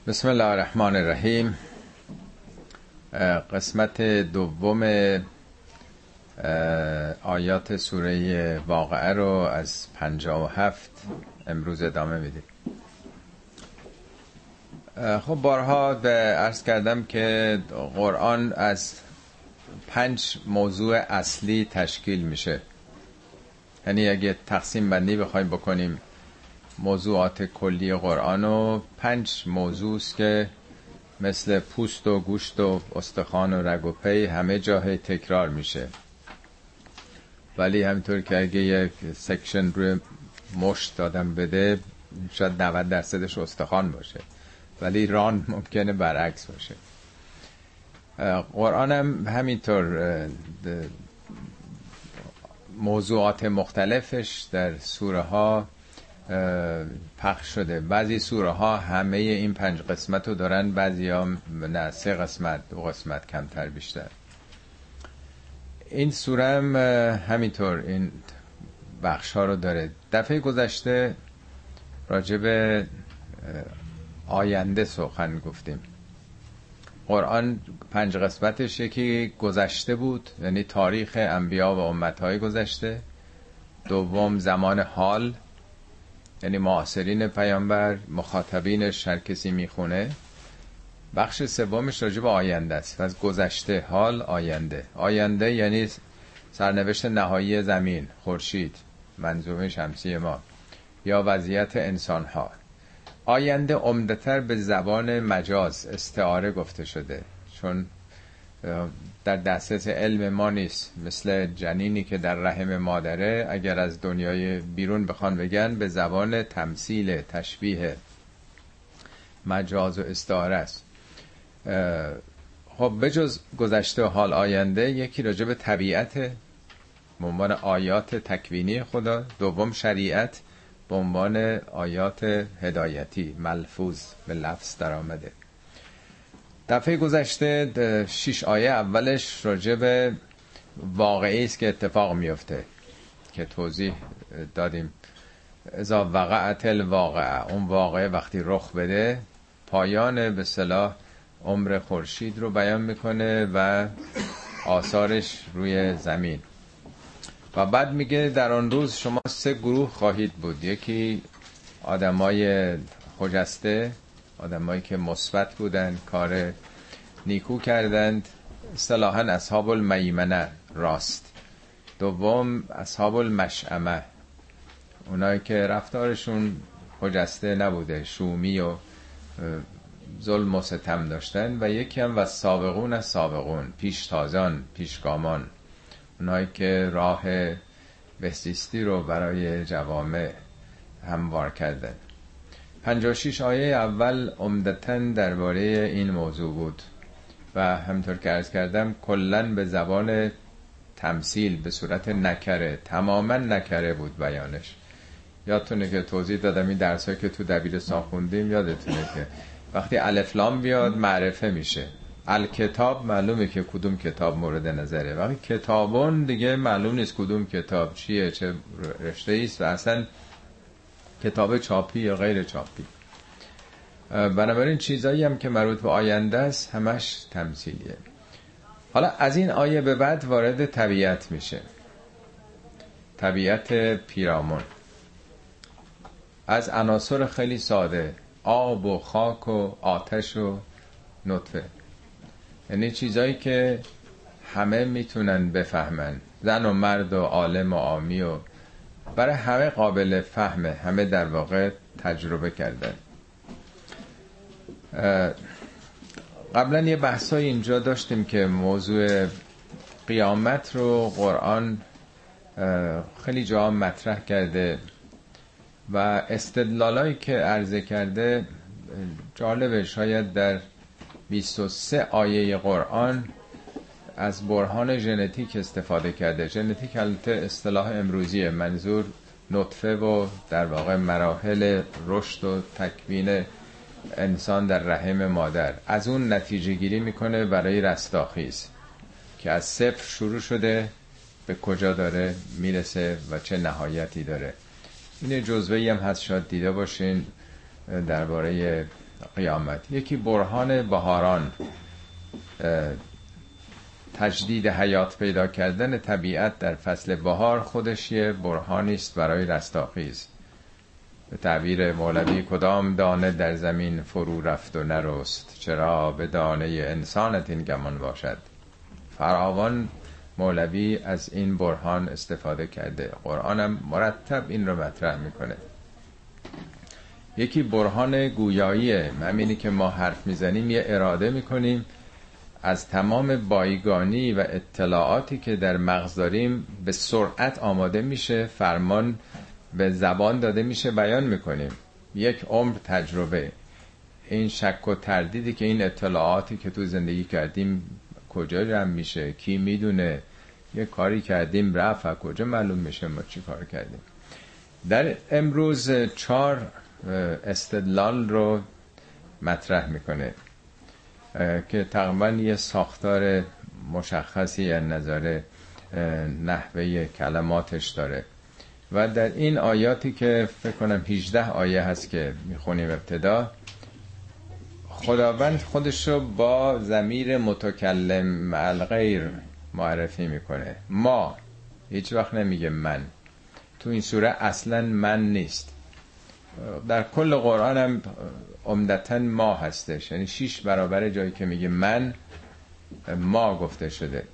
بسم الله الرحمن الرحیم. قسمت دوم آیات سوره واقعه رو از 57 امروز ادامه میدیم. خب بارها عرض کردم که قرآن از 5 موضوع اصلی تشکیل میشه. یعنی اگه تقسیم بندی بخوایم بکنیم موضوعات کلی قرآن و 5 موضوع است که مثل پوست و گوشت و استخوان و رگ و پی همه جا تکرار میشه، ولی همینطور که اگه یک سکشن روی مشت دادم بده شاید 90% استخوان باشه، ولی ران ممکنه برعکس باشه. قرآن هم همینطور موضوعات مختلفش در سوره ها پخش شده. بعضی سوره ها همه این 5 قسمت رو دارن، بعضی ها نه 3 قسمت 2 قسمت کمتر بیشتر. این سوره هم همینطور این بخش ها رو داره. دفعه گذشته راجع به آینده سخن گفتیم. قرآن 5 قسمتش یکی گذشته بود، یعنی تاریخ انبیا و امتهای گذشته. دوم زمان حال، یعنی معاصرین پیامبر، مخاطبینش، هر کسی میخونه. بخش سومش راجع به آینده است. از گذشته، حال، آینده. آینده یعنی سرنوشت نهایی زمین، خورشید، منظومه شمسی ما، یا وضعیت انسانها. آینده عمدتر به زبان مجاز، استعاره گفته شده، چون در دسترس علم ما نیست. مثل جنینی که در رحم مادره، اگر از دنیای بیرون بخوان بگن به زبان تمثیل، تشبیه، مجاز و استعاره است. خب بجز گذشته و حال، آینده یکی راجع به طبیعت به عنوان آیات تکوینی خدا. دوم شریعت به عنوان آیات هدایتی، ملفوظ به لفظ در آمده. دفعه گذشته 6 آیه اولش راجع به واقعی است که اتفاق میفته که توضیح دادیم. اذا وقعت الواقعه، اون واقعه وقتی رخ بده، پایان به اصطلاح عمر خورشید رو بیان میکنه و آثارش روی زمین. و بعد میگه در آن روز شما 3 گروه خواهید بود. یکی آدمای خجسته، آدمایی که مثبت بودن، کار نیکو کردند، اصطلاحاً اصحاب المیمنه، راست. دوم اصحاب المشأمه، اونایی که رفتارشون خجسته نبوده، شومی و ظلم و ستم داشتن. و یکی هم و سابقون از سابقون، پیشتازان، پیشگامان، اونایی که راه بهزیستی رو برای جوامع هموار کردن. 56 آیه اول عمدتاً درباره این موضوع بود و همطور که عرض کردم کلاً به زبان تمثیل، به صورت نکره، تماماً نکره بود بیانش. یادتونه که توضیح دادم این درسایی که تو دبیرستان خوندیم، یادتونه که وقتی الف لام بیاد معرفه میشه. الکتاب معلومه که کدوم کتاب مورد نظره، وقتی کتابون دیگه معلوم نیست کدوم کتاب چیه، چه رشته ایست و اصلا کتاب چاپی یا غیر چاپی. بنابراین چیزایی هم که مربوط به آینده است همش تمثیلیه. حالا از این آیه به بعد وارد طبیعت میشه، طبیعت پیرامون، از عناصر خیلی ساده، آب و خاک و آتش و نطفه، یعنی چیزایی که همه میتونن بفهمن، زن و مرد و عالم و عامی، و برای همه قابل فهمه، همه در واقع تجربه کردن. قبلا یه بحثای اینجا داشتیم که موضوع قیامت رو قرآن خیلی جا مطرح کرده و استدلالایی که عرضه کرده جالبه. شاید در 23 آیه قرآن از برهان ژنتیک استفاده کرده. ژنتیک البته اصطلاح امروزیه، منظور نطفه و در واقع مراحل رشد و تکوین انسان در رحم مادر. از اون نتیجه گیری میکنه برای رستاخیز که از صفر شروع شده به کجا داره میرسه و چه نهایتی داره. این جزوه‌ای هم هست، شاید دیده باشین درباره قیامت. یکی برهان بهاران، تجدید حیات پیدا کردن طبیعت در فصل بهار خودش یه برهانی است برای رستاخیز. به تعبیر مولوی کدام دانه در زمین فرو رفت و نرست، چرا به دانه انسانت این گمان باشد. فراوان مولوی از این برهان استفاده کرده، قرآنم مرتب این رو مطرح میکنه. یکی برهان گویاییه، همینی که ما حرف میزنیم یه اراده میکنیم از تمام بایگانی و اطلاعاتی که در مغز داریم به سرعت آماده میشه، فرمان به زبان داده میشه، بیان میکنیم. یک عمر تجربه، این شک و تردیدی که این اطلاعاتی که تو زندگی کردیم کجا جمع میشه، کی میدونه، یه کاری کردیم رفت کجا معلوم میشه ما چی کار کردیم. در امروز 4 استدلال رو مطرح میکنه که تقریبا یه ساختار مشخصی از نظر نحوه کلماتش داره و در این آیاتی که فکر کنم 18 آیه هست که میخونیم ابتدا، خداوند خودش رو با ضمیر متکلم مع الغیر معرفی میکنه. ما، هیچ وقت نمیگه من. تو این سوره اصلا من نیست. در کل قرآن هم عمدتاً ما هستش، یعنی 6 برابر جایی که میگه من، ما گفته شده.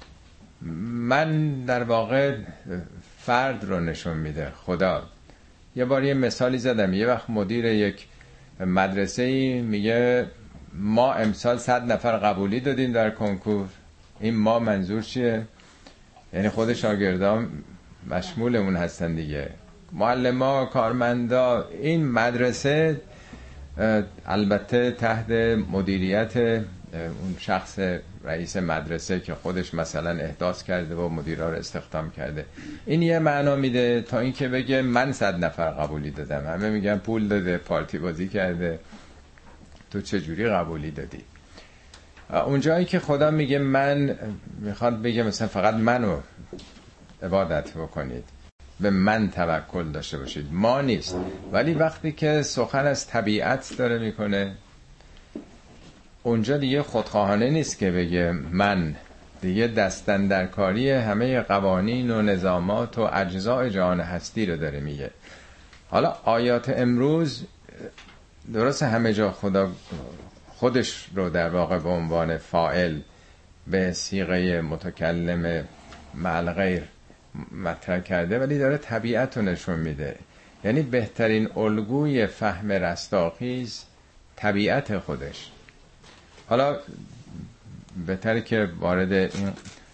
من در واقع فرد رو نشون میده، خدا. یه بار یه مثالی زدم، یه وقت مدیر یک مدرسه‌ای میگه ما امسال 100 نفر قبولی دادیم در کنکور. این ما منظور چیه؟ یعنی خود شاگردان مشمول اون هستن دیگه، معلما، کارمندا. این مدرسه البته تحت مدیریت اون شخص رئیس مدرسه که خودش مثلا احداث کرده و مدیرا رو استخدام کرده. این یه معنا میده تا اینکه بگه من 100 نفر قبولی دادم. همه میگن پول داده، پارتی بازی کرده، تو چجوری قبولی دادی؟ اون جایی که خدا میگه من، میخواد بگه مثلا فقط منو عبادت بکنید، به من توکل داشته باشید، ما نیست. ولی وقتی که سخن از طبیعت داره میکنه، اونجا دیگه خودخواهانه نیست که بگه من، دیگه دستن در کاری همه قوانین و نظامات و اجزاء جهان هستی رو داره میگه. حالا آیات امروز درست همه جا خدا خودش رو در واقع به عنوان فاعل به صیغه متکلم مع الغیر مطرح کرده، ولی داره طبیعت رو نشون میده. یعنی بهترین الگوی فهم رستاخیز طبیعت خودش. حالا بهتره که وارد این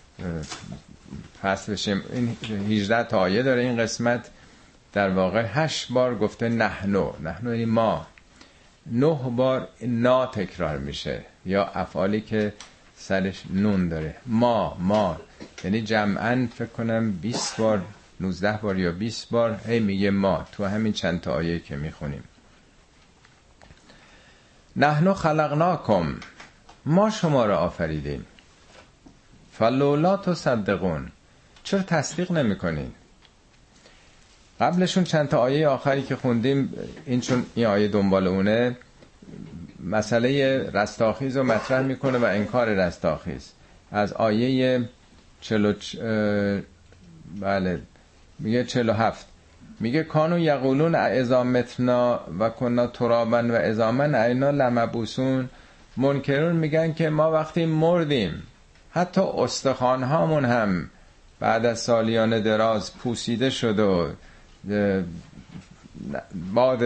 فصل بشیم. این 18 تا آیه داره این قسمت. در واقع 8 بار گفته نحنو یعنی ما. 9 بار نا تکرار میشه، یا افعالی که سرش نون داره. ما یعنی جمعاً فکر کنم 20 بار، 19 بار یا 20 بار هی میگه ما تو همین چند تا آیه که میخونیم. نحنو خلقناکم، ما شما را آفریدیم. فلولا تصدقون، چرا تصدیق نمیکنین؟ قبلشون چند تا آیه آخری که خوندیم، این چون این آیه دنبال اونه، مسئله رستاخیز رو مطرح میکنه و انکار رستاخیز. از آیه بله میگه 47 میگه کانو یقولون اذا متنا و کنا ترابا و عظاما اینا لمبوسون. منکرون میگن که ما وقتی مردیم حتی استخوان هامون هم بعد از سالیان دراز پوسیده شد و باد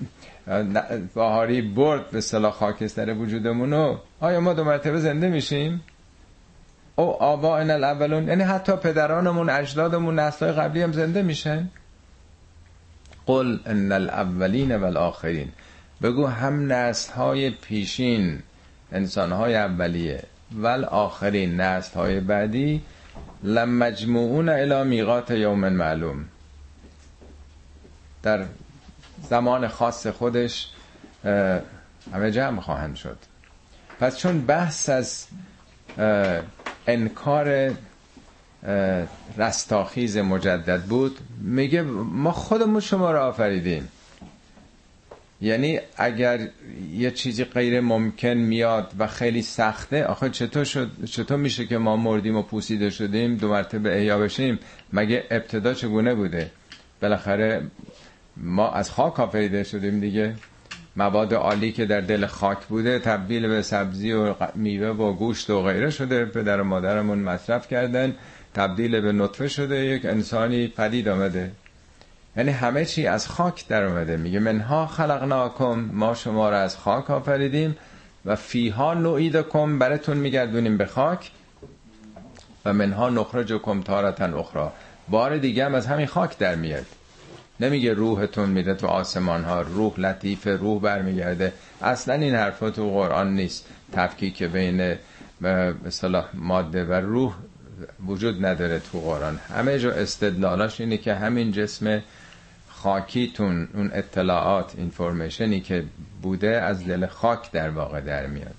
بهاری برد به اصطلاح خاکستر وجودمونو، آیا ما 2 مرتبه زنده میشیم؟ او آبائنا الاولون، یعنی حتی پدرانمون، اجدادمون، نسل‌های قبلی هم زنده میشن. قل ان الاولین والآخرین، بگو هم نسل‌های پیشین، انسان‌های اولیه، والآخرین، نسل‌های بعدی، لمجموعون الی میقات یوم معلوم، در زمان خاص خودش همه جمع خواهند شد. پس چون بحث از انکار رستاخیز مجدد بود، میگه ما خودمون شما را آفریدیم. یعنی اگر یه چیزی غیر ممکن میاد و خیلی سخته، آخه چطور میشه که ما مردیم و پوسیده شدیم 2 مرتبه احیا بشیم؟ مگه ابتدا چگونه بوده؟ بالاخره ما از خاک آفریده شدیم دیگه. مواد عالی که در دل خاک بوده تبدیل به سبزی و میوه و گوشت و غیره شده، پدر و مادرمون مصرف کردن، تبدیل به نطفه شده، یک انسانی پدید آمده. یعنی همه چی از خاک در اومده. میگه منها خلقناکم، ما شما را از خاک آفریدیم، و فیها نعیدکم، براتون میگردونیم به خاک، و منها نخرجکم تارة اخرى، بار دیگه هم از همین خاک در میاد. نمیگه روحتون میره تو آسمان ها، روح لطیف، روح برمیگرده. اصلا این حرفا تو قرآن نیست. تفکیک بین به اصطلاح ماده و روح وجود نداره تو قرآن. همه جا استدلالاش اینه که همین جسم خاکیتون، اون اطلاعات، اینفورمیشنی که بوده از دل خاک در واقع در میاد.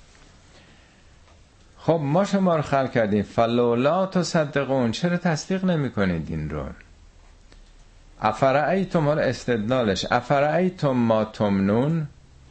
خب ما شما رو خلق کردیم، فلولا تصدقون، چرا تصدیق نمی کنید این رو؟ افرأیتم، استدلالش افرأیتم ما تمنون،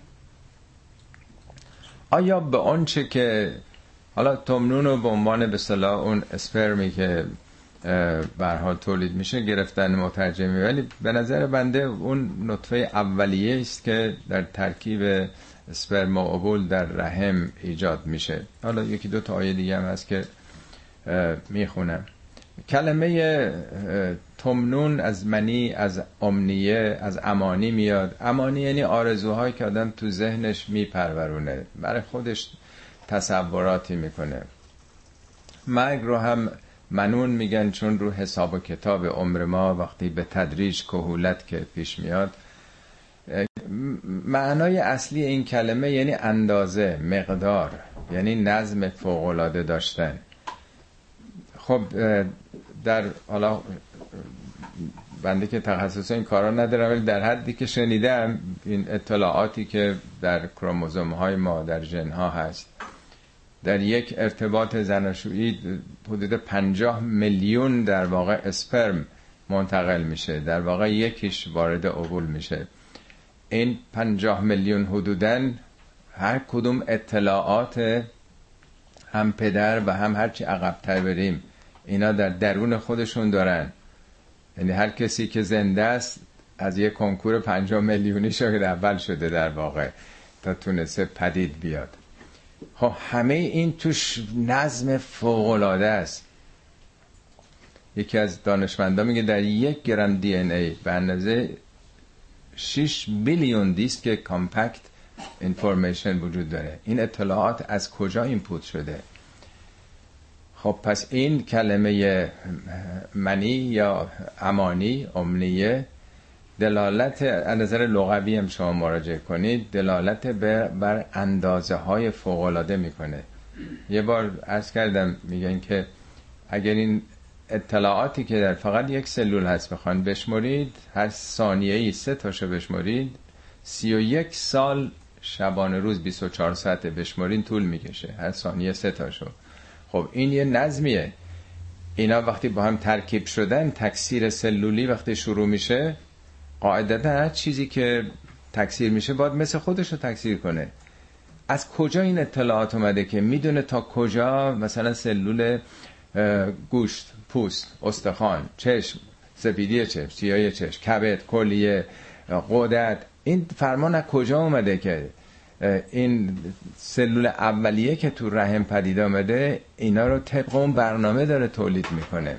آیا به اون چه که حالا تمنون رو به عنوان به اصطلاح اون اسپرمی که به هر حال تولید میشه گرفتن مترجمی، ولی به نظر بنده اون نطفه اولیه است که در ترکیب اسپرم و اوول در رحم ایجاد میشه. حالا 1-2 تا آیه دیگه هم هست که میخونم. کلمه تمنون از منی، از امنیه، از امانی میاد. امانی یعنی آرزوهایی که آدم تو ذهنش میپرورونه، برای خودش تصوراتی میکنه. مرگ رو هم منون میگن، چون رو حساب و کتاب عمر ما وقتی به تدریج کهولت که پیش میاد. معنای اصلی این کلمه یعنی اندازه، مقدار، یعنی نظم فوق‌العاده داشتن. خب در حالا بنده که تخصص این کارا ندارم، ولی در حدی که شنیدم این اطلاعاتی که در کروموزوم های ما، در ژن ها هست، در یک ارتباط زناشویی حدود 50 میلیون در واقع اسپرم منتقل میشه، در واقع یکیش وارد اوول میشه. این 50 میلیون حدوداً هر کدوم اطلاعات هم پدر و هم هرچی عقب‌تر بریم اینا در درون خودشون دارن. یعنی هر کسی که زنده است از یک کنکور 50 میلیونی شاید اول شده در واقع تا تونسته پدید بیاد. خب همه این توش نظم فوق‌العاده است. یکی از دانشمندان میگه در 1 گرم دی ان ای به اندازه 6 بیلیون دیسک کامپکت اینفورمیشن وجود داره. این اطلاعات از کجا اینپوت شده؟ خب پس این کلمه منی یا امانی، امنیه، دلالت از نظر لغوی هم شما مراجعه کنید، دلالت بر اندازه های فوق العاده میکنه. یه بار عرض کردم، میگن که اگر این اطلاعاتی که در فقط یک سلول هست بخوان بشمرید، هر ثانیه‌ای 3 تاشو بشمرید، 31 سال شبانه روز 24 ساعته بشمرین طول میکشه، هر ثانیه 3 تاشو. خب این یه نظمیه. اینا وقتی با هم ترکیب شدن، تکثیر سلولی وقتی شروع میشه، قاعدتا هر چیزی که تکثیر میشه باید مثل خودش رو تکثیر کنه. از کجا این اطلاعات اومده که میدونه تا کجا مثلا سلول گوشت، پوست، استخوان، چشم، سپیدی چشم، سیاهی چشم، کبد، کلیه، غدد، این فرمان از کجا اومده که این سلول اولیه که تو رحم پدید آمده اینا رو طبق اون برنامه داره تولید میکنه.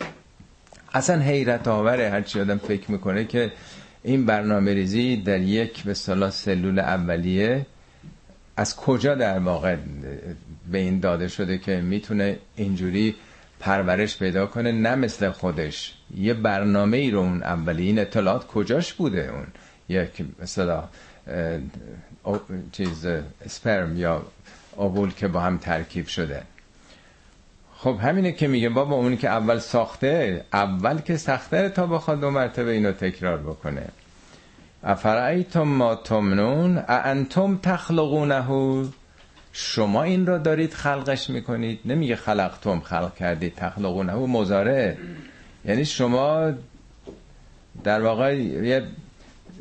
اصلا حیرت آوره هرچی آدم فکر میکنه که این برنامه ریزی در یک به اصطلاح سلول اولیه از کجا در واقع به این داده شده که میتونه اینجوری پرورش پیدا کنه، نه مثل خودش یه برنامه ای رو اون اولیه. این اطلاعات کجاش بوده؟ اون یک مثلا چیز اسپرم یا اوول که با هم ترکیب شده. خب همینه که میگه بابا اونی که اول ساخته، اول که سخته تا بخواد 2 مرتبه اینو تکرار بکنه. افرأیتم ما تمنون اانتم تخلقونه، شما این رو دارید خلقش میکنید. نمیگه خلقتم، خلق کردید. تخلقونه مضارع، یعنی شما در واقع یه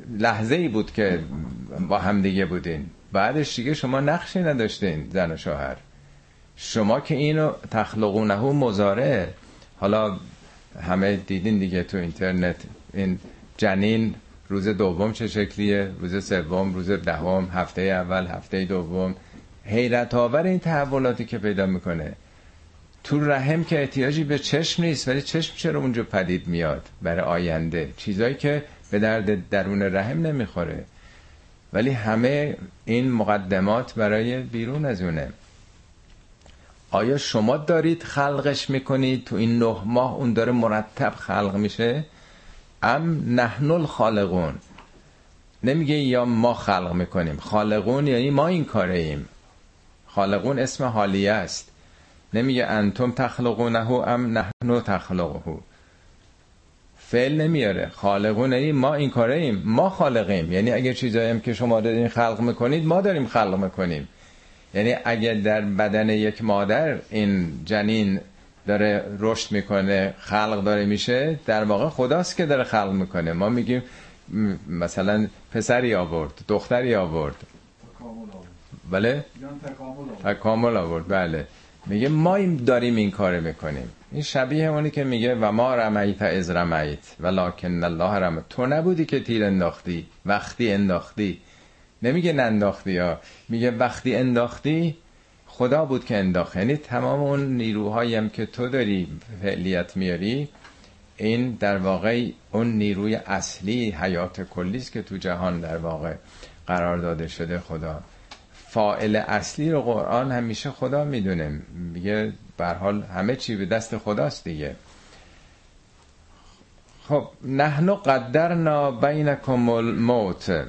لحظه ای بود که با هم دیگه بودین، بعدش دیگه شما نقشی نداشتین زن و شوهر. شما که اینو تخلقونه مضارعه. حالا همه دیدین دیگه تو اینترنت این جنین روز دوم چه شکلیه، روز سوم، روز دهم، هفته اول، هفته دوم. حیرت آور این تحولاتی که پیدا میکنه. تو رحم که احتیاجی به چشم نیست، ولی چشم چرا اونجا پدید میاد برای آینده، چیزایی که به درد درون رحم نمیخوره، ولی همه این مقدمات برای بیرون از اونه. آیا شما دارید خلقش میکنید؟ تو این 9 ماه اون داره مرتب خلق میشه؟ ام نحن الخالقون. نمیگه یا ما خلق میکنیم. خالقون یعنی ما این کاره ایم. خالقون اسم حالیه است. نمیگه انتم تخلقونه ام نحن تخلقه. فعل نمیاره. خالقون یعنی ما این کاره ایم، ما خالقیم. یعنی اگه چیزایی هم که شما دارین خلق میکنید ما داریم خلق میکنیم. یعنی اگه در بدن یک مادر این جنین داره رشد میکنه، خلق داره میشه، در واقع خداست که داره خلق میکنه. ما میگیم مثلا پسری آورد، دختری آورد، بله تکامل آورد، بله. میگه ما داریم این کار میکنیم. این شبیه اونی که میگه و ما رمیت از رمیت ولکن الله رمت. تو نبودی که تیر انداختی، وقتی انداختی. نمیگه ننداختی ها، میگه وقتی انداختی خدا بود که انداخت. یعنی تمام اون نیروهایی هم که تو داری فعلیت میاری، این در واقع اون نیروی اصلی حیات کلیست که تو جهان در واقع قرار داده شده. خدا فاعل اصلی رو قرآن همیشه خدا میدونه، میگه به هر حال همه چی به دست خداست دیگه. خب نحن قدرنا بینکم الموت.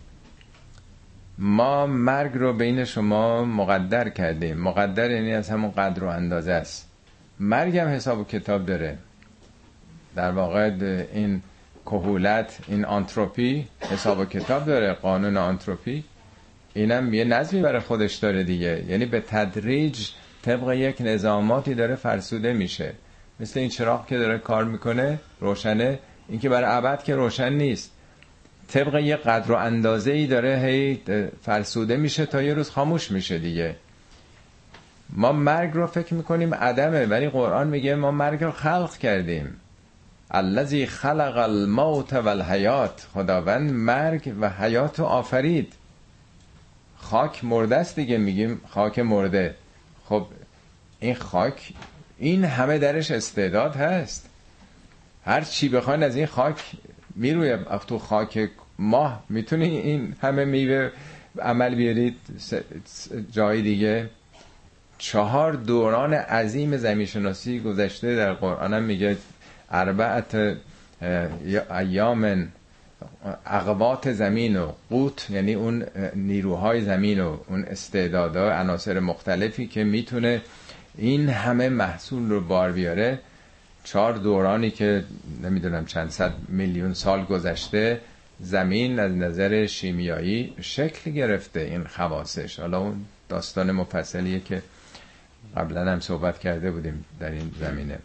ما مرگ رو بین شما مقدر کردیم. مقدر یعنی از همون قدر و اندازه است. مرگ هم حساب و کتاب داره. در واقع این کهولت، این آنتروپی حساب و کتاب داره. قانون آنتروپی اینم یه نظمی برای خودش داره دیگه. یعنی به تدریج طبق یک نظاماتی داره فرسوده میشه. مثل این چراغ که داره کار میکنه روشنه، این که برای ابد که روشن نیست، طبق یه قدر و اندازه‌ای داره هی فرسوده میشه تا یه روز خاموش میشه دیگه. ما مرگ رو فکر میکنیم عدمه، ولی قرآن میگه ما مرگ رو خلق کردیم. الذی خلق الموت والحیات. خداوند مرگ و حیات رو آفرید. خاک مرده است دیگه، میگیم خاک مرده. خب این خاک، این همه درش استعداد هست. هر چی بخواین از این خاک میروی. تو خاک ماه میتونی این همه میوه عمل بیارید جای دیگه. 4 دوران عظیم زمینشناسی گذشته در قرآن هم میگه 4 ایام عقبات زمین و قوت، یعنی اون نیروهای زمین و اون استعدادها، عناصر مختلفی که میتونه این همه محصول رو بار بیاره. 4 دورانی که نمیدونم چند صد میلیون سال گذشته زمین از نظر شیمیایی شکل گرفته این خواصش. حالا اون داستان مفصلیه که قبلا هم صحبت کرده بودیم در این زمینه.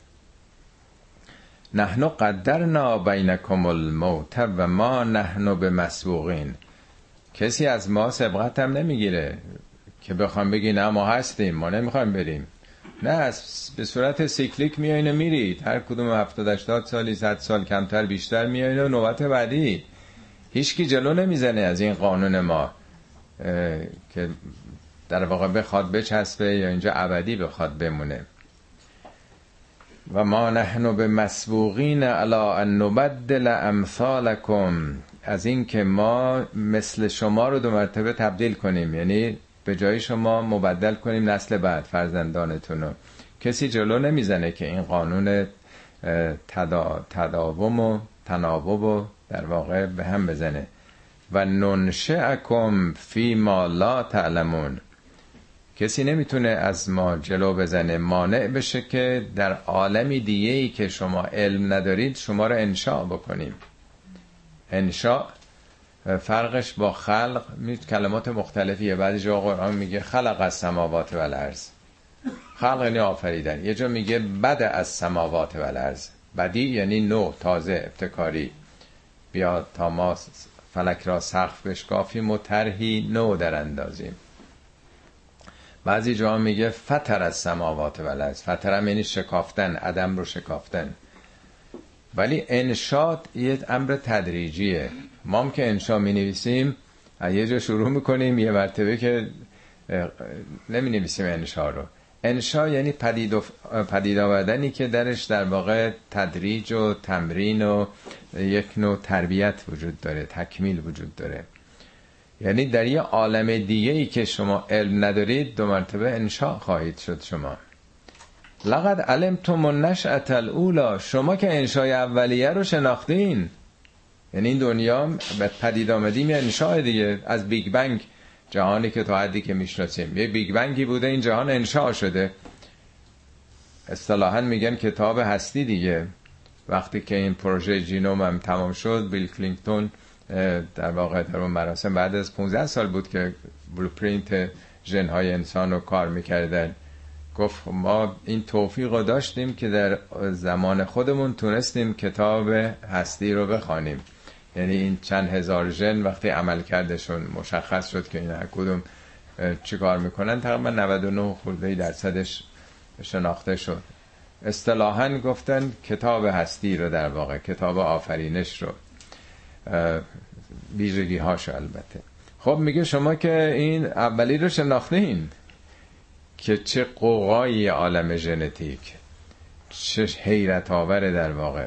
نحن قدرنا بینکم الموت و ما نحن بمسبوقین. کسی از ما سبقت هم نمیگیره که بخوام بگی نه ما هستیم، ما نمیخوایم بریم. نه، به صورت سیکلیک میایین و میرید. هر کدوم 70-80 سالی، 100 سال کمتر بیشتر میایین و نوبت بعدی. هیچکی جلو نمیزنه از این قانون ما که در واقع بخواد بچسبه یا اینجا ابدی بخواد بمونه. و ما نحن بمسبوقین علی ان نبدل امثالکم. از این که ما مثل شما رو 2 مرتبه تبدیل کنیم، یعنی به جای شما مبدل کنیم نسل بعد، فرزندانتون رو. کسی جلو نمیزنه که این قانون تداوم و تناوب و در واقع به هم بزنه. و ننشئکم فی ما لا تعلمون. کسی نمیتونه از ما جلو بزنه، مانع بشه که در عالمی دیگه‌ای که شما علم ندارید شما رو انشاء بکنیم. انشاء فرقش با خلق کلمات مختلفیه. بعضی جا قرآن میگه خلق السماوات والارض. خلق یعنی آفریدن. یه جا میگه بدء السماوات والارض. بدی یعنی نو، تازه، ابتکاری. بیا تا ما فلک را سقف بشکافیم و طرحی نو در اندازیم. بعضی جا میگه فطر از سماوات و الارض. فطرم یعنی شکافتن، عدم رو شکافتن. ولی انشاء یه امر تدریجیه. ما هم که انشاء می نویسیم یه جا شروع میکنیم، یه مرتبه که نمی نویسیم انشاء رو. انشاء یعنی پدید آوردنی که درش در واقع تدریج و تمرین و یک نوع تربیت وجود داره، تکمیل وجود داره. یعنی در یه عالم دیگه ای که شما علم ندارید 2 مرتبه انشاء خواهید شد. شما لقد علمتم النشأة الاولی، شما که انشاء اولیه رو شناختین. یعنی این دنیا به پدید آمدیم یه انشاء دیگه، از بیگ بنگ، جهانی که تا حدی که میشناسیم یه بیگ بنگی بوده، این جهان انشاء شده. اصطلاحاً میگن کتاب هستی دیگه. وقتی که این پروژه جینوم هم تمام شد، بیل کلینتون در واقع در اون مراسم بعد از 15 سال بود که بلوپرینت ژن‌های انسان رو کار میکردن، گفت ما این توفیق رو داشتیم که در زمان خودمون تونستیم کتاب هستی رو بخوانیم. یعنی این چند هزار ژن وقتی عمل کردشون مشخص شد که این هر کدوم چی کار میکنن، تقریبا 99 خورده درصدش شناخته شد. اصطلاحاً گفتن کتاب هستی رو، در واقع کتاب آفرینش رو، ویژگی هاشو البته. خب میگه شما که این اولی رو شناختین که چه قوقایی عالم ژنتیک، چه حیرت آوره در واقع.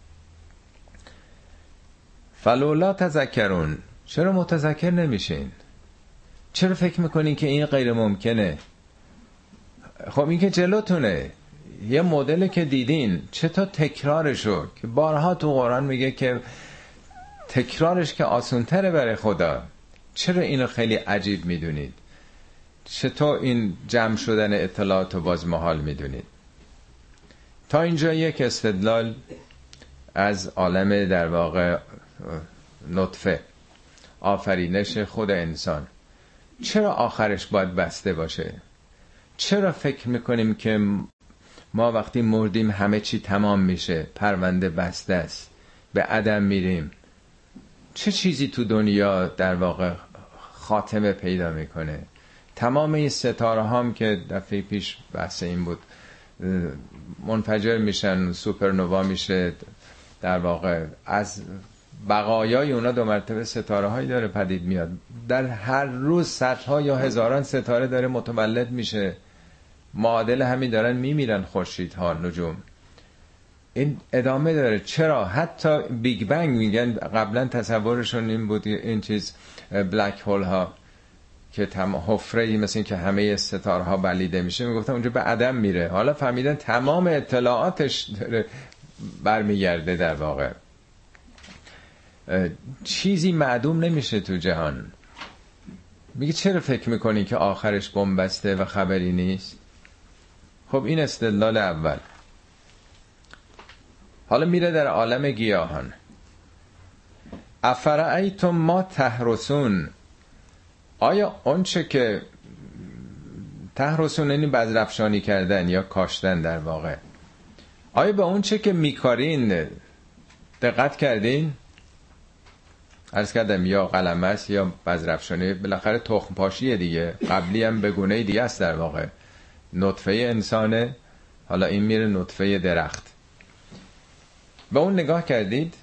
فلولا تذکرون، چرا متذکر نمیشین؟ چرا فکر میکنین که این غیر ممکنه؟ خب این که جلوتونه، یه مدل که دیدین، چطور تکرارشو که بارها تو قرآن میگه که تکرارش که آسان‌تره برای خدا، چرا اینو خیلی عجیب میدونید؟ چطور این جمع شدن اطلاعات رو باز محال میدونید؟ تا اینجا یک استدلال از عالم در واقع نطفه، آفرینش خود انسان. چرا آخرش باید بسته باشه؟ چرا فکر میکنیم که ما وقتی مردیم همه چی تمام میشه، پرونده بسته است، به عدم میریم؟ چه چیزی تو دنیا در واقع خاتمه پیدا میکنه؟ تمام این ستاره هم که دفعه پیش بحث این بود، منفجر میشن، سوپرنووا میشه، در واقع از بقایای اونا 2 مرتبه ستاره هایی داره پدید میاد. در هر روز صدها یا هزاران ستاره داره متولد میشه، معادل همین دارن میمیرن خورشیدها، نجوم. این ادامه داره. چرا حتی بیگ بنگ میگن، قبلا تصورشون این بود این چیز بلک هول ها که حفره‌ای مثل این که همه ستاره ها بلیده میشه، میگفتن اونجا به عدم میره. حالا فهمیدن تمام اطلاعاتش داره برمیگرده، در واقع چیزی معدوم نمیشه تو جهان. میگه چرا فکر میکنی که آخرش بن‌بسته و خبری نیست؟ خب این استدلال اول. حالا میره در عالم گیاهان. افرأیتم ما تحرسون، آیا اونچه که تحرسون یعنی بذرافشانی کردن یا کاشتن در واقع، آیا به اونچه که میکارین دقت کردین؟ عرض کردم یا قلمه است یا بذرافشانی، بالاخره تخم پاشیه دیگه، قبلی هم به گونه دیگه است در واقع. نطفه انسانه، حالا این میره نطفه درخت. به اون نگاه کردید؟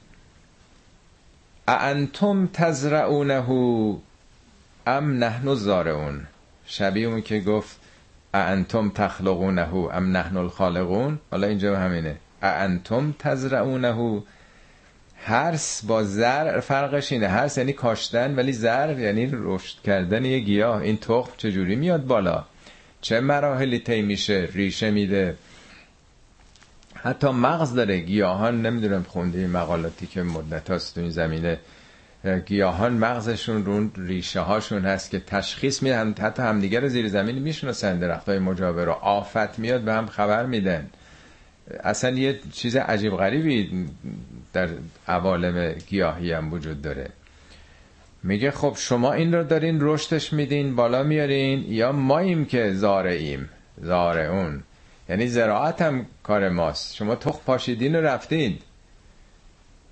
اانتم تزرعونه ام نحن الزارعون، شبیه اون که گفت اانتم تخلقونه ام نحن الخالقون. حالا اینجا همینه، اانتم تزرعونه. هرس با زرع فرقش اینه، هرس یعنی کاشتن، ولی زرع یعنی رشد کردن یه گیاه. این تخم چجوری میاد بالا، چه مراحلی طی میشه، ریشه میده، حتی مغز داره. گیاهان نمیدونم خوندی مقالاتی که مدت هاست تو این زمینه، گیاهان مغزشون رو ریشه هاشون هست که تشخیص میدن، حتی همدیگه رو زیر زمین میشناسن، درختای مجاور رو آفت میاد به هم خبر میدن. اصلا یه چیز عجیب غریبی در عوالم گیاهی هم وجود داره. میگه خب شما این رو دارین رشدش میدین، بالا میارین، یا ماییم که زارعیم، زارعون یعنی زراعت هم کار ماست. شما تخم پاشیدین و رفتین.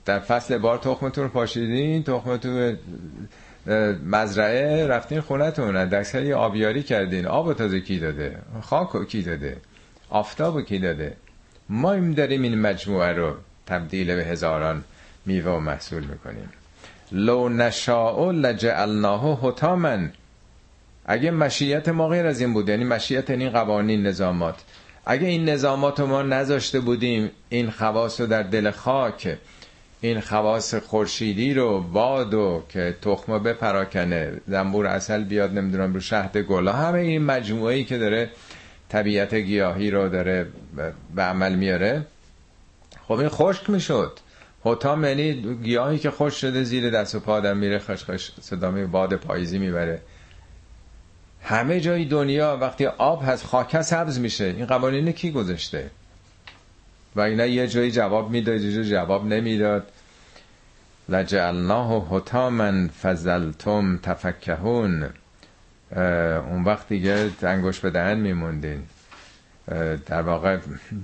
در فصل بار تخمتون رو پاشیدین، تخمتون مزرعه، رفتین خونتون، دکتر یه آبیاری کردین، آب تازه کی داده؟ خاک کی داده؟ آفتاب کی داده؟ ما این داریم این مجموعه رو تبدیل به هزاران میوه و محصول میکنیم. لو نشاء لجعلناه حطاما. اگه مشیت ما غیر از این بود، یعنی مشیت این قوانین، نظامات، اگه این نظامات ما نذاشته بودیم، این خواص رو در دل خاک، این خواص خورشیدی رو، بادو که تخمه بپراکنه، زنبور عسل بیاد، نمیدونم رو شهد گلا، همه این مجموعه‌ای که داره طبیعت گیاهی رو داره به عمل میاره، خب این خشک میشد. حطام یعنی گیاهی که خشک شده زیر دست و پا آدم میره، خشخش صدای باد پاییزی میبره. همه جای دنیا وقتی آب هست، خاک سبز میشه. این قوانین کی گذاشته؟ و اینا یه جایی جواب میداد، یه جایی جواب نمیداد. لجعلناه حطاما فظلتم تفکهون. اون وقت دیگه انگوش به دهن میموندین، در واقع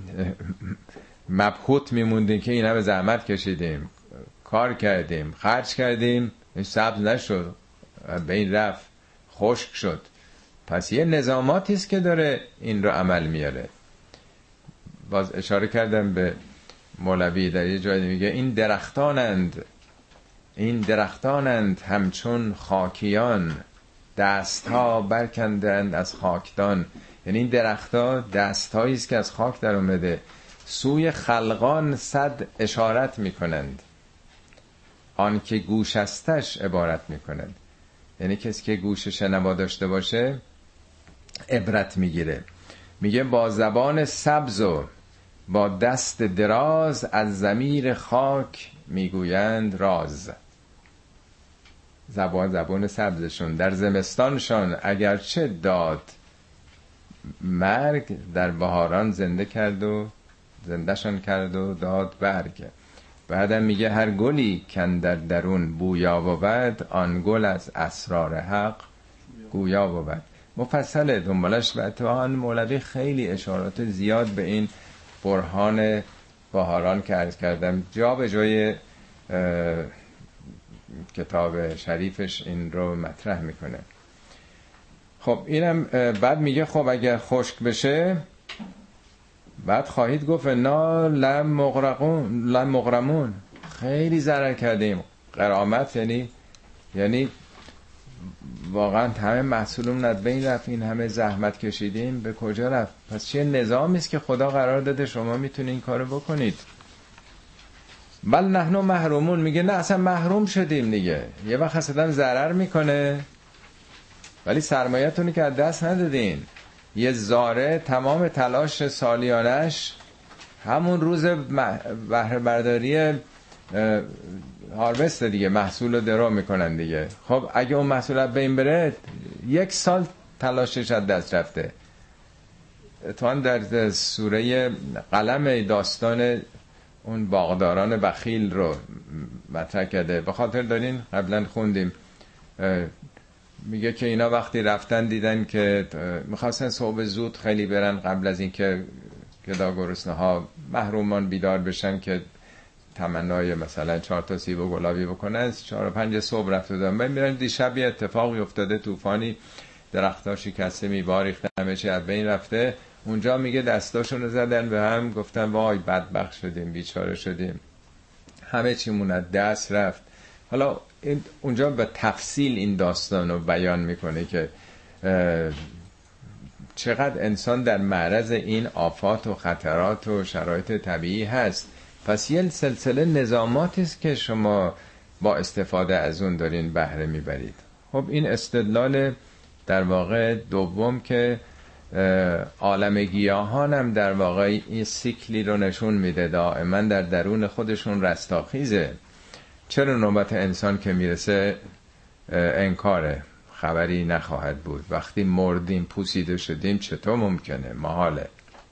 مبهوت میموندین که اینا به زحمت کشیدیم، کار کردیم، خرج کردیم، این سبز نشد، به این رفت، خشک شد. پس یه نظاماتی است که داره این رو عمل میاره. باز اشاره کردم به مولوی در یه جایی، میگه این درختانند همچون خاکیان، دستها برکندند از خاکدان. یعنی این درختها دستهایی است که از خاک در اومده، سوی خلقان صد اشارت میکنند، آن که گوش استش عبارت میکنند. یعنی کسی که گوش شنوا داشته باشه عبرت میگیره. میگه با زبان سبز و با دست دراز، از ضمیر خاک میگویند راز. زبان سبزشون در زمستانشان اگرچه داد مرگ، در بهاران زندهشان کرد و داد برگ. بعدم میگه هر گلی کن در درون بویا بود، آن گل از اسرار حق گویا بود. مفصله دنبالش. و اتفاقا مولوی خیلی اشارات زیاد به این برهان بهاران که عرض کردم جا به جای کتاب شریفش این رو مطرح میکنه. خب اینم بعد میگه خب اگر خشک بشه، بعد خواهید گفت انا لمغرمون، خیلی ضرر کردیم. غرامت یعنی واقعا همه محصولمون از بین رفت، این همه زحمت کشیدیم به کجا رفت؟ پس چه نظامی است که خدا قرار داده شما میتونید این کارو بکنید؟ بل نحن محرومون. میگه نه اصلا محروم شدیم دیگه. یه وقت اصلا ضرر میکنه ولی سرمایه‌تون که از دست ندادین. یه ذره تمام تلاش سالیانش همون روز بهره برداری هاروست دیگه، محصول رو درو میکنن دیگه. خب اگه اون محصول از بین بره، 1 سال تلاشش از دست رفته. تو در سوره قلم داستان اون باغداران بخیل رو مطرح کرده. به خاطر دارین قبلا خوندیم، میگه که اینا وقتی رفتن دیدن که میخواستن صبح زود خیلی برن قبل از اینکه گدا گرسنه ها محرومان بیدار بشن که تمنای مثلا 4 تا سیب و گلابی بکنن. 4 و 5 صبح رفت دادن میرن. دیشب یه اتفاقی افتاده، طوفانی، درخت‌ها شکسته، میباریخته، همه چی از بین رفته. اونجا میگه دستاشون رو زدن به هم، گفتن وای بدبخت شدیم، بیچاره شدیم، همه چیمون از دست رفت. حالا اونجا به تفصیل این داستان رو بیان میکنه که چقدر انسان در معرض این آفات و خطرات و شرایط طبیعی هست. پس یه سلسله نظاماتی است که شما با استفاده از اون دارین بهره میبرید. خب این استدلال در واقع دوم که عالم گیاهان هم در واقع این سیکلی رو نشون میده، دائما در درون خودشون رستاخیزه. چرا نوبت انسان که میرسه انکاره، خبری نخواهد بود، وقتی مردیم پوسیده شدیم چطور ممکنه؟ محاله.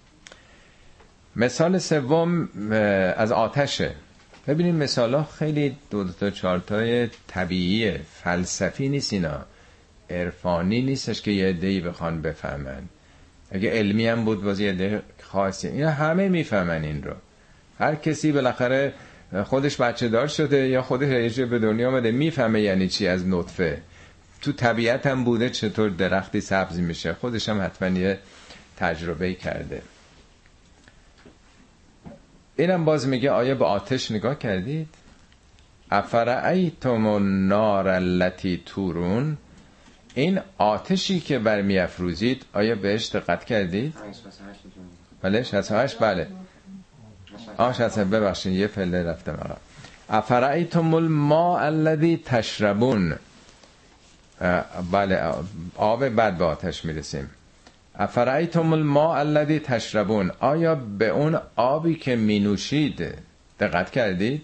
مثال سوم از آتشه. ببینید مثال ها خیلی 2 تا 4 تا طبیعیه، فلسفی نیست، اینا عرفانی نیستش که یه عده‌ای بخوان بفهمن. اگه علمی هم بود واسه یه عده خاصی، اینا همه میفهمن این رو. هر کسی بالاخره خودش بچه دار شده یا خودش به دنیا آمده، میفهمه یعنی چی از نطفه. تو طبیعت هم بوده چطور درختی سبز میشه، خودش هم حتما یه تجربه کرده. اینم باز میگه آیا به آتش نگاه کردید؟ افرأیتم النار التی تورون، این آتشی که برمی افروزید آیا بهش دقت کردید؟ بله 68 بله 68 ببخشید یه پله رفتم آقا. افرأیتم الماء الذی تشربون، بله آب بعد به آتش میرسیم. افرأیتم الماء الذی تشربون، آیا به اون آبی که می نوشید دقت کردید؟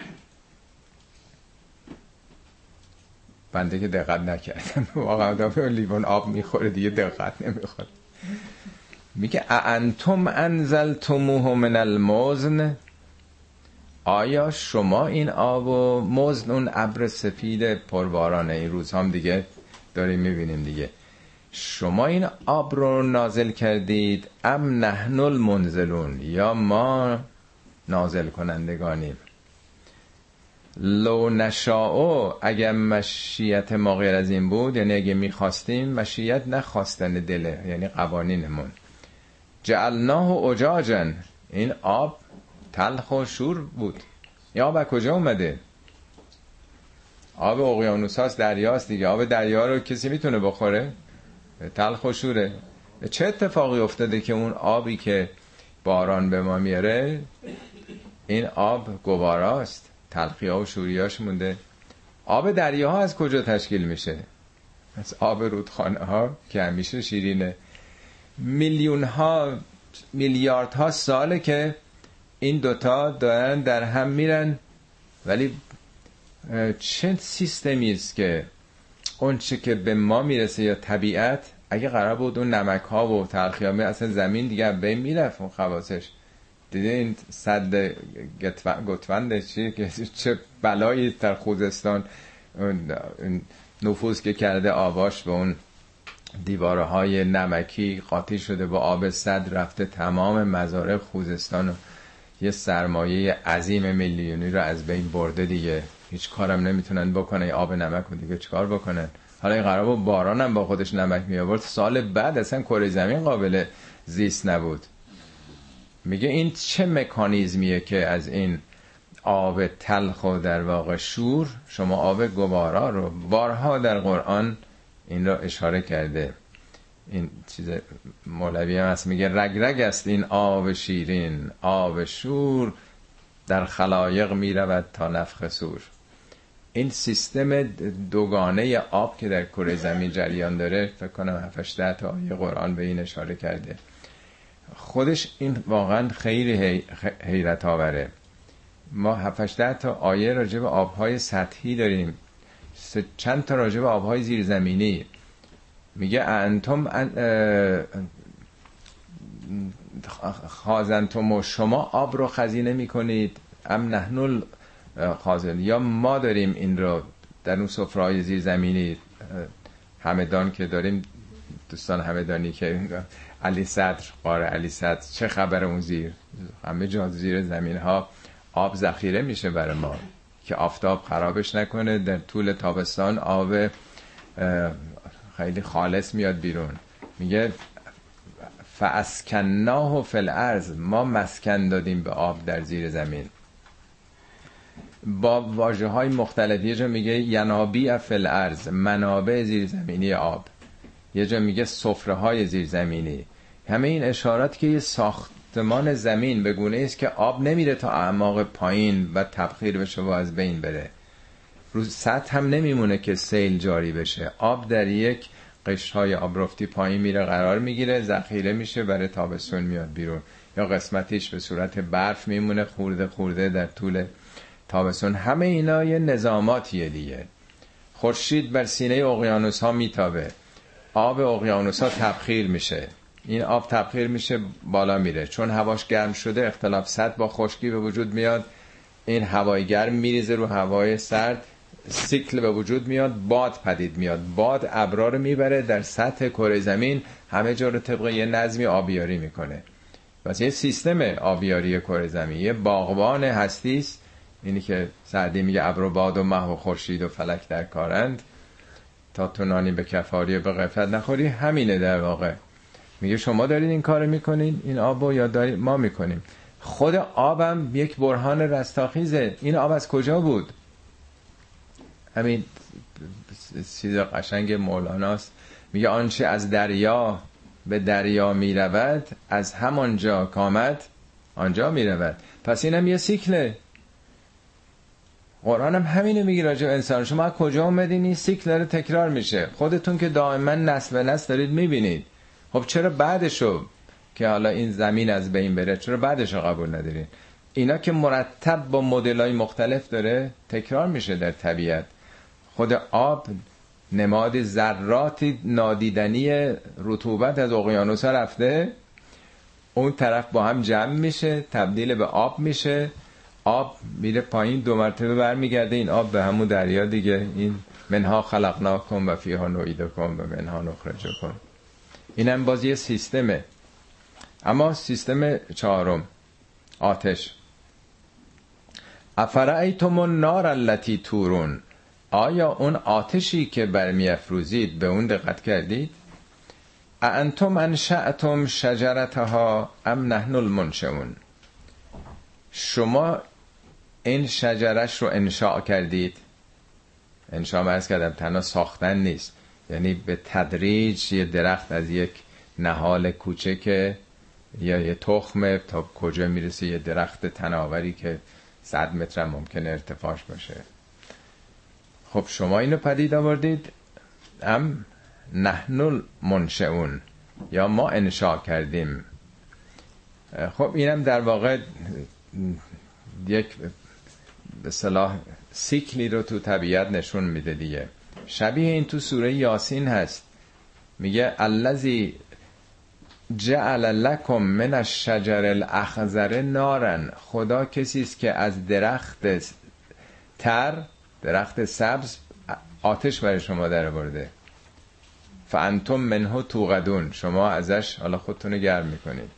بنده که دقت نکردم واقعا، آدم لیوان آب میخوره دیگه دقت نمیخوره. میگه اانتم انزلتموه من المزن، آیا شما این آب و مزن اون ابر سفید پربارانه، این روز هم دیگه داریم میبینیم دیگه، شما این آب رو نازل کردید ام نحن المنزلون، یا ما نازل کنندگانیم. لو نشاء، اگر مشیت ما غیر از این بود، یعنی اگه میخواستیم، مشیت نخواستن دله یعنی قوانینمون، جعلناه اجاجا، این آب تلخ و شور بود. این آب از کجا اومده؟ آب اقیانوس هاست، دریاست دیگه. آب دریا رو کسی میتونه بخوره؟ تلخ و شوره. چه اتفاقی افتاده که اون آبی که باران به ما میاره این آب گواراست، تلخی ها و شوریاش مونده. آب دریاها از کجا تشکیل میشه؟ از آب رودخانه ها که همیشه شیرینه. میلیون ها میلیارد ها ساله که این دوتا دارن در هم میرن، ولی چه سیستمی است که اون چه که به ما میرسه یا طبیعت، اگه قرار بود اون نمک ها و تلخی ها اصلا زمین دیگه بین میرفت اون خواصش. دیده این صد گتوند چه بلایی در خوزستان نفوذ که کرده، آباش به اون دیوارهای نمکی قاطی شده، با آب صد رفته تمام مزارع خوزستان، یه سرمایه عظیم میلیونی رو از بین برده دیگه. هیچ کارم نمیتونن بکنن، آب نمک رو دیگه چیکار بکنن؟ حالا این قرار بود باران هم با خودش نمک می آورد، سال بعد اصلا کره زمین قابل زیست نبود. میگه این چه مکانیزمیه که از این آب تلخ و در واقع شور شما آب گوارا رو، بارها در قرآن این رو اشاره کرده. این چیز مولوی هم هست میگه رگ رگ است این آب شیرین، آب شور در خلایق میرود تا نفخ صور. این سیستم دوگانه آب که در کره زمین جریان داره، فکر کنم 7-8 تا آیه قرآن به این اشاره کرده. خودش این واقعا خیلی حیرت آوره. ما 7-8 تا آیه راجع به آبهای سطحی داریم، چند تا راجع به آبهای زیرزمینی. میگه انتم خازنتم، و شما آب رو خزینه میکنید، ام نحن خازن، یا ما داریم این رو در اون سفره‌های زیرزمینی همدان که داریم. دوستان همدانی که علی صدر، قاره علی صدر، چه خبر اون زیر همه جا زیر زمین ها آب ذخیره میشه برای ما که آفتاب خرابش نکنه. در طول تابستان آب خیلی خالص میاد بیرون. میگه فاسکناه فی الارض، ما مسکن دادیم به آب در زیر زمین با واژه های مختلفی. یه جا میگه ینابیع فی الارض، منابع زیرزمینی آب. یه جا میگه سفره های زیرزمینی. همه این اشارات که یه ساختمان زمین به گونه است که آب نمیره تا اعماق پایین و تبخیر بشه و از بین بره. رو سطح هم نمیمونه که سیل جاری بشه. آب در یک قشرهای آبرفتی پایین میره قرار میگیره، ذخیره میشه، برای تابستون میاد بیرون، یا قسمتیش به صورت برف میمونه خورده خورده در طول تابستون. همه اینا یه نظاماتیه دیگه. خورشید بر سینه اقیانوس ها میتابه، آب اقیانوس ها تبخیر میشه، این آب تبخیر میشه بالا میره، چون هواش گرم شده اختلاف سطح با خشکی به وجود میاد، این هوای گرم میریزه رو هوای سرد، سیکل به وجود میاد، باد پدید میاد، باد ابرا رو میبره در سطح کره زمین، همه جا رو طبق یه نظمی آبیاری میکنه. پس یه سیستم آبیاری کره زمین، یه باغبان هستی است اینی که سعدی میگه ابر و باد و مه و خورشید و فلک در کارند، تا تو نانی به کفاری و به غفلت نخوری، همینه در واقع. میگه شما دارید این کار میکنین، این آبو یا دارید ما میکنیم. خود آبم یک برهان رستاخیزه. این آب از کجا بود؟ همین چیز قشنگ مولاناست، میگه آنچه از دریا به دریا میرود از همانجا کامد آنجا میرود. پس اینم یه سیکله. قرآن هم همینه میگه راجع به انسان. شما از کجا اومدین؟ این سیکل داره تکرار میشه. خودتون که دائما نسل به نسل دارید میبینید. خب چرا بعدشو که حالا این زمین از بین بره، چرا بعدشو قبول ندارین؟ اینا که مرتب با مدل‌های مختلف داره تکرار میشه در طبیعت. خود آب نماد ذراتی نادیدنی رطوبت از اقیانوس رفته، اون طرف با هم جمع میشه، تبدیل به آب میشه، آب میره پایین، 2 مرتبه برمیگرده این آب به همون دریا دیگه. این منها خلقناکم و فیها نعیدکم و منها نخرجکم. اینم باز یه سیستمه. اما سیستم 4، آتش. افرأیتم النار التی تورون، آیا اون آتشی که برمیافروزید به اون دقت کردید؟ اانتم انشأتم شجرتها ام نحن المنشئون، شما این شجرش رو انشاء کردید. انشاء مرز کردم تنها ساختن نیست، یعنی به تدریج یه درخت از یک نهال کوچک یا یه تخم تا کجا میرسه یه درخت تناوری که 100 متر هم ممکنه ارتفاعش باشه. خب شما اینو پدید آوردید، ام نحن المنشئون، یا ما انشاء کردیم. خب اینم در واقع یک به اصطلاح سیکلی رو تو طبیعت نشون میده دیگه. شبیه این تو سوره یاسین هست، میگه الذی جعل لکم من الشجر الاخضر نارا، خدا کسی است که از درخت تر، درخت سبز، آتش برای شما در آورده. فانتم منه توقدون، شما ازش حالا خودتون گرم میکنید.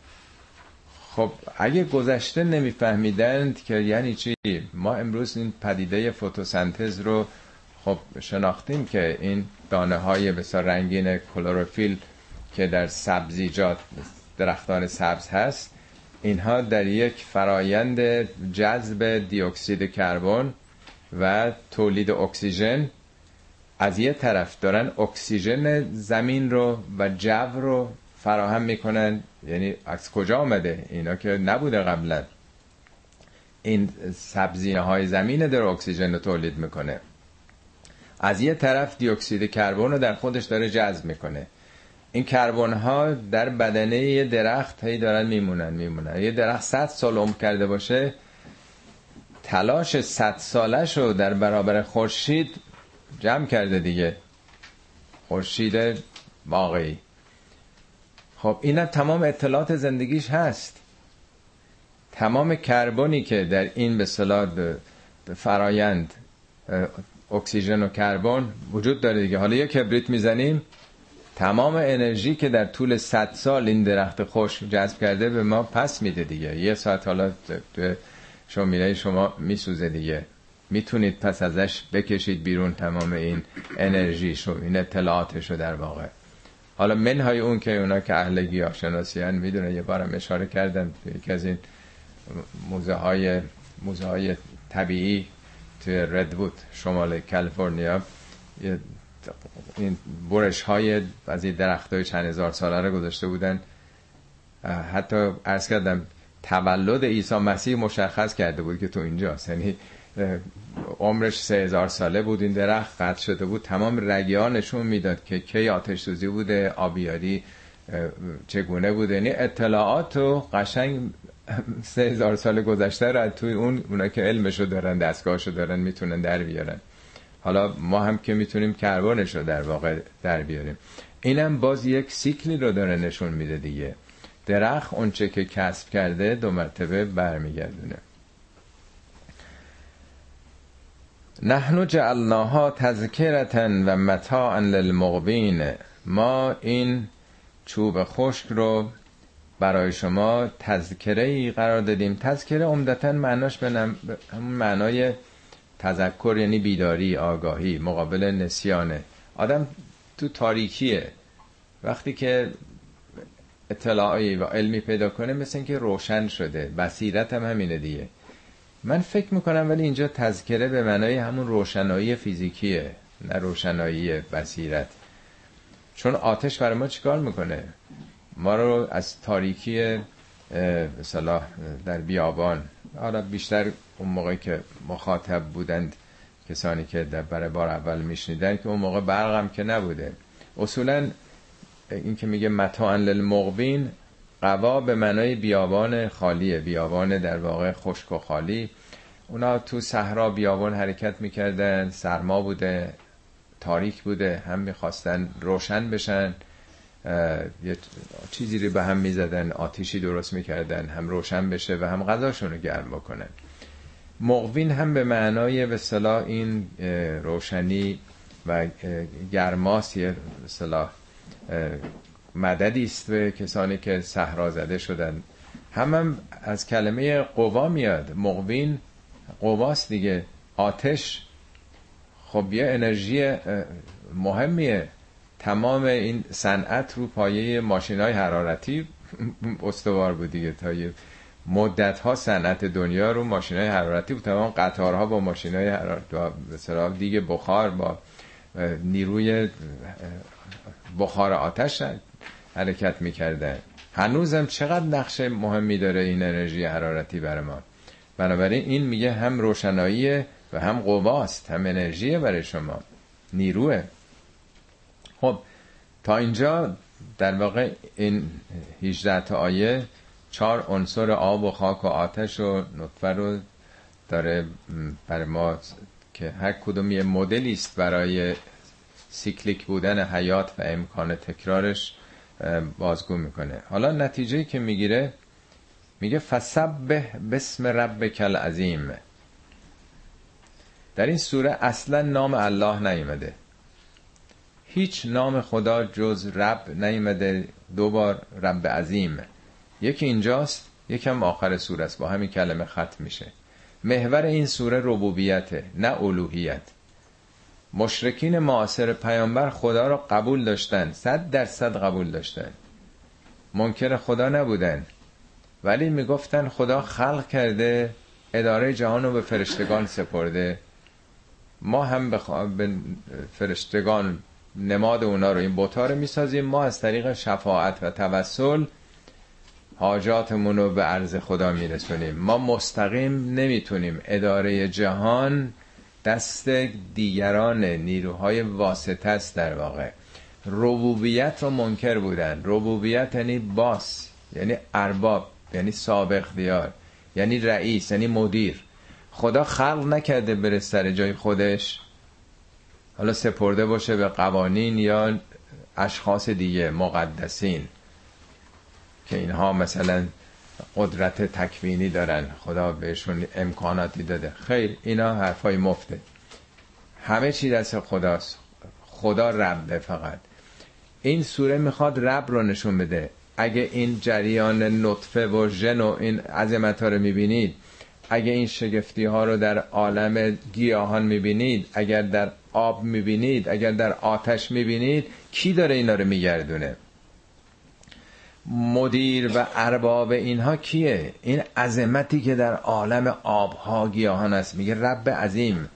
خب اگه گذشته نمیفهمیدند که یعنی چی، ما امروز این پدیده فتوسنتز رو خب شناختیم که این دانه های بسیار رنگین کلروفیل که در سبزیجات، درختان سبز هست، اینها در یک فرایند جذب دی اکسید کربن و تولید اکسیژن از یه طرف دارن اکسیژن زمین رو و جو رو فراهم میکنن. یعنی از کجا آمده؟ اینا که نبوده قبلا. این سبزینه های زمین داره اکسیژن رو تولید میکنه، از یه طرف دی اکسید کربن رو در خودش داره جذب میکنه. این کربن ها در بدنه یه درخت هی دارن میمونن. یه درخت 100 سال عمر کرده باشه، تلاش 100 سالش رو در برابر خورشید جمع کرده دیگه، خورشید واقعی. خب اینا تمام اطلاعات زندگیش هست. تمام کربنی که در این به اصطلاح فرایند اکسیژن و کربن وجود داره دیگه. حالا یک کبریت میزنیم، تمام انرژی که در طول 100 سال این درخت خوش جذب کرده به ما پس میده دیگه. 1 ساعت حالا شمیره شما میسوزه دیگه، میتونید پس ازش بکشید بیرون تمام این انرژیشو، این اطلاعاتشو در واقع. حالا منهای اون که اونا که اهل گیاهشناسی ان میدونه، یه بارم اشاره کردم یکی از این موزه های طبیعی توی ردوود شمال کالیفرنیا، این برش های از این درخت های چند هزار ساله رو گذاشته بودن. حتی عرض کردم تولد عیسی مسیح مشخص کرده بود که تو اینجاست، یعنی عمرش 3000 ساله بود. این درخت قطع شده بود، تمام رگه ها نشون میداد که کی آتش سوزی بوده، آبیاری چگونه بوده. یعنی اطلاعات و قشنگ 3000 سال گذشته را توی اونا که علمشو دارن، دستگاهشو دارن، میتونن در بیارن. حالا ما هم که میتونیم کربنشو در واقع در بیاریم. اینم باز یک سیکلی رو داره نشون میده دیگه. درخت اونچه که کسب کرده 2 مرتبه برمیگردونه. نحن جعلناها تذکرة و متاعا للمقوین، ما این چوب خشک رو برای شما تذکره‌ای قرار دادیم. تذکره عمدتاً معناش به همون معنای تذکر، یعنی بیداری، آگاهی، مقابل نسیانه. آدم تو تاریکیه، وقتی که اطلاعی و علمی پیدا کنه مثل این که روشن شده. بصیرت هم همینه دیگه. من فکر میکنم ولی اینجا تذکره به معنای همون روشنایی فیزیکیه، نه روشنایی بصیرت. چون آتش برای ما چیکار میکنه؟ ما رو از تاریکی مثلا در بیابان، حالا بیشتر اون موقعی که مخاطب بودند کسانی که برای بار اول میشنیدن، که اون موقع برقم که نبوده، اصولا این که میگه متاعا للمقوین، قوا به معنای بیابان خالیه، بیابان در واقع خشک و خالی. اونا تو صحرا بیابان حرکت میکردن، سرما بوده، تاریک بوده، هم میخواستن روشن بشن، یه چیزی رو به هم میزدن، آتیشی درست میکردن هم روشن بشه و هم غذاشون رو گرم بکنن. مقوین هم به معنای به اصطلاح این روشنی و گرماست، یه به اصطلاح مددی است به کسانی که صحرا زده شدن. هم از کلمه قوا میاد. مقوین قواست دیگه. آتش خب یه انرژی مهمیه. تمام این صنعت رو پایه ماشینای حرارتی استوار بود دیگه. تا یه مدت ها صنعت دنیا رو ماشینای حرارتی بود. تمام قطارها با ماشینای حرارتی، مثلا دیگه بخار با نیروی بخار آتش حرکت میکردن. هنوزم چقدر نقش مهمی داره این انرژی حرارتی برای ما. بنابراین این میگه هم روشناییه و هم قواست، هم انرژیه برای شما، نیروه. خب تا اینجا در واقع این 18 تا آیه 4 عنصر آب و خاک و آتش و نطفه رو داره برای ما که هر کدوم یه مدلی است برای سیکلیک بودن حیات و امکان تکرارش بازگو میکنه. حالا نتیجه‌ای که میگیره، میگه فسبح باسم ربک العظیم. در این سوره اصلا نام الله نیامده، هیچ نام خدا جز رب نیامده. 2 بار رب عظیم، یکی اینجاست یکم آخر سوره است، با همین کلمه ختم میشه. محور این سوره ربوبیته، نه الوهیت. مشرکین معاصر پیامبر خدا را قبول داشتن، 100% قبول داشتن، منکر خدا نبودن، ولی میگفتن خدا خلق کرده، اداره جهان رو به فرشتگان سپرده، ما هم به فرشتگان نماد اونا رو، این بت‌ها رو میسازیم، ما از طریق شفاعت و توسل حاجاتمون رو به عرض خدا میرسونیم. ما مستقیم نمیتونیم. اداره جهان دست دیگران، نیروهای واسطه است در واقع. ربوبیت رو منکر بودن. ربوبیت یعنی باس، یعنی ارباب، یعنی سابق اختیار، یعنی رئیس، یعنی مدیر. خدا خلق نکرده بره سر جای خودش حالا سپرده باشه به قوانین یا اشخاص دیگه مقدسین که اینها مثلا قدرت تکوینی دارن، خدا بهشون امکاناتی داده. خیر، اینا حرفای مفته. همه چی دست خداست. خدا ربه. فقط این سوره میخواد رب رو نشون بده. اگه این جریان نطفه و ژن و این عظمت ها رو میبینید، اگه این شگفتی ها رو در عالم گیاهان میبینید، اگر در آب میبینید، اگر در آتش میبینید، کی داره اینا رو میگردونه؟ مدیر و ارباب اینها کیه؟ این عظمتی که در عالم آبها گیاهان است. میگه رب عظیم.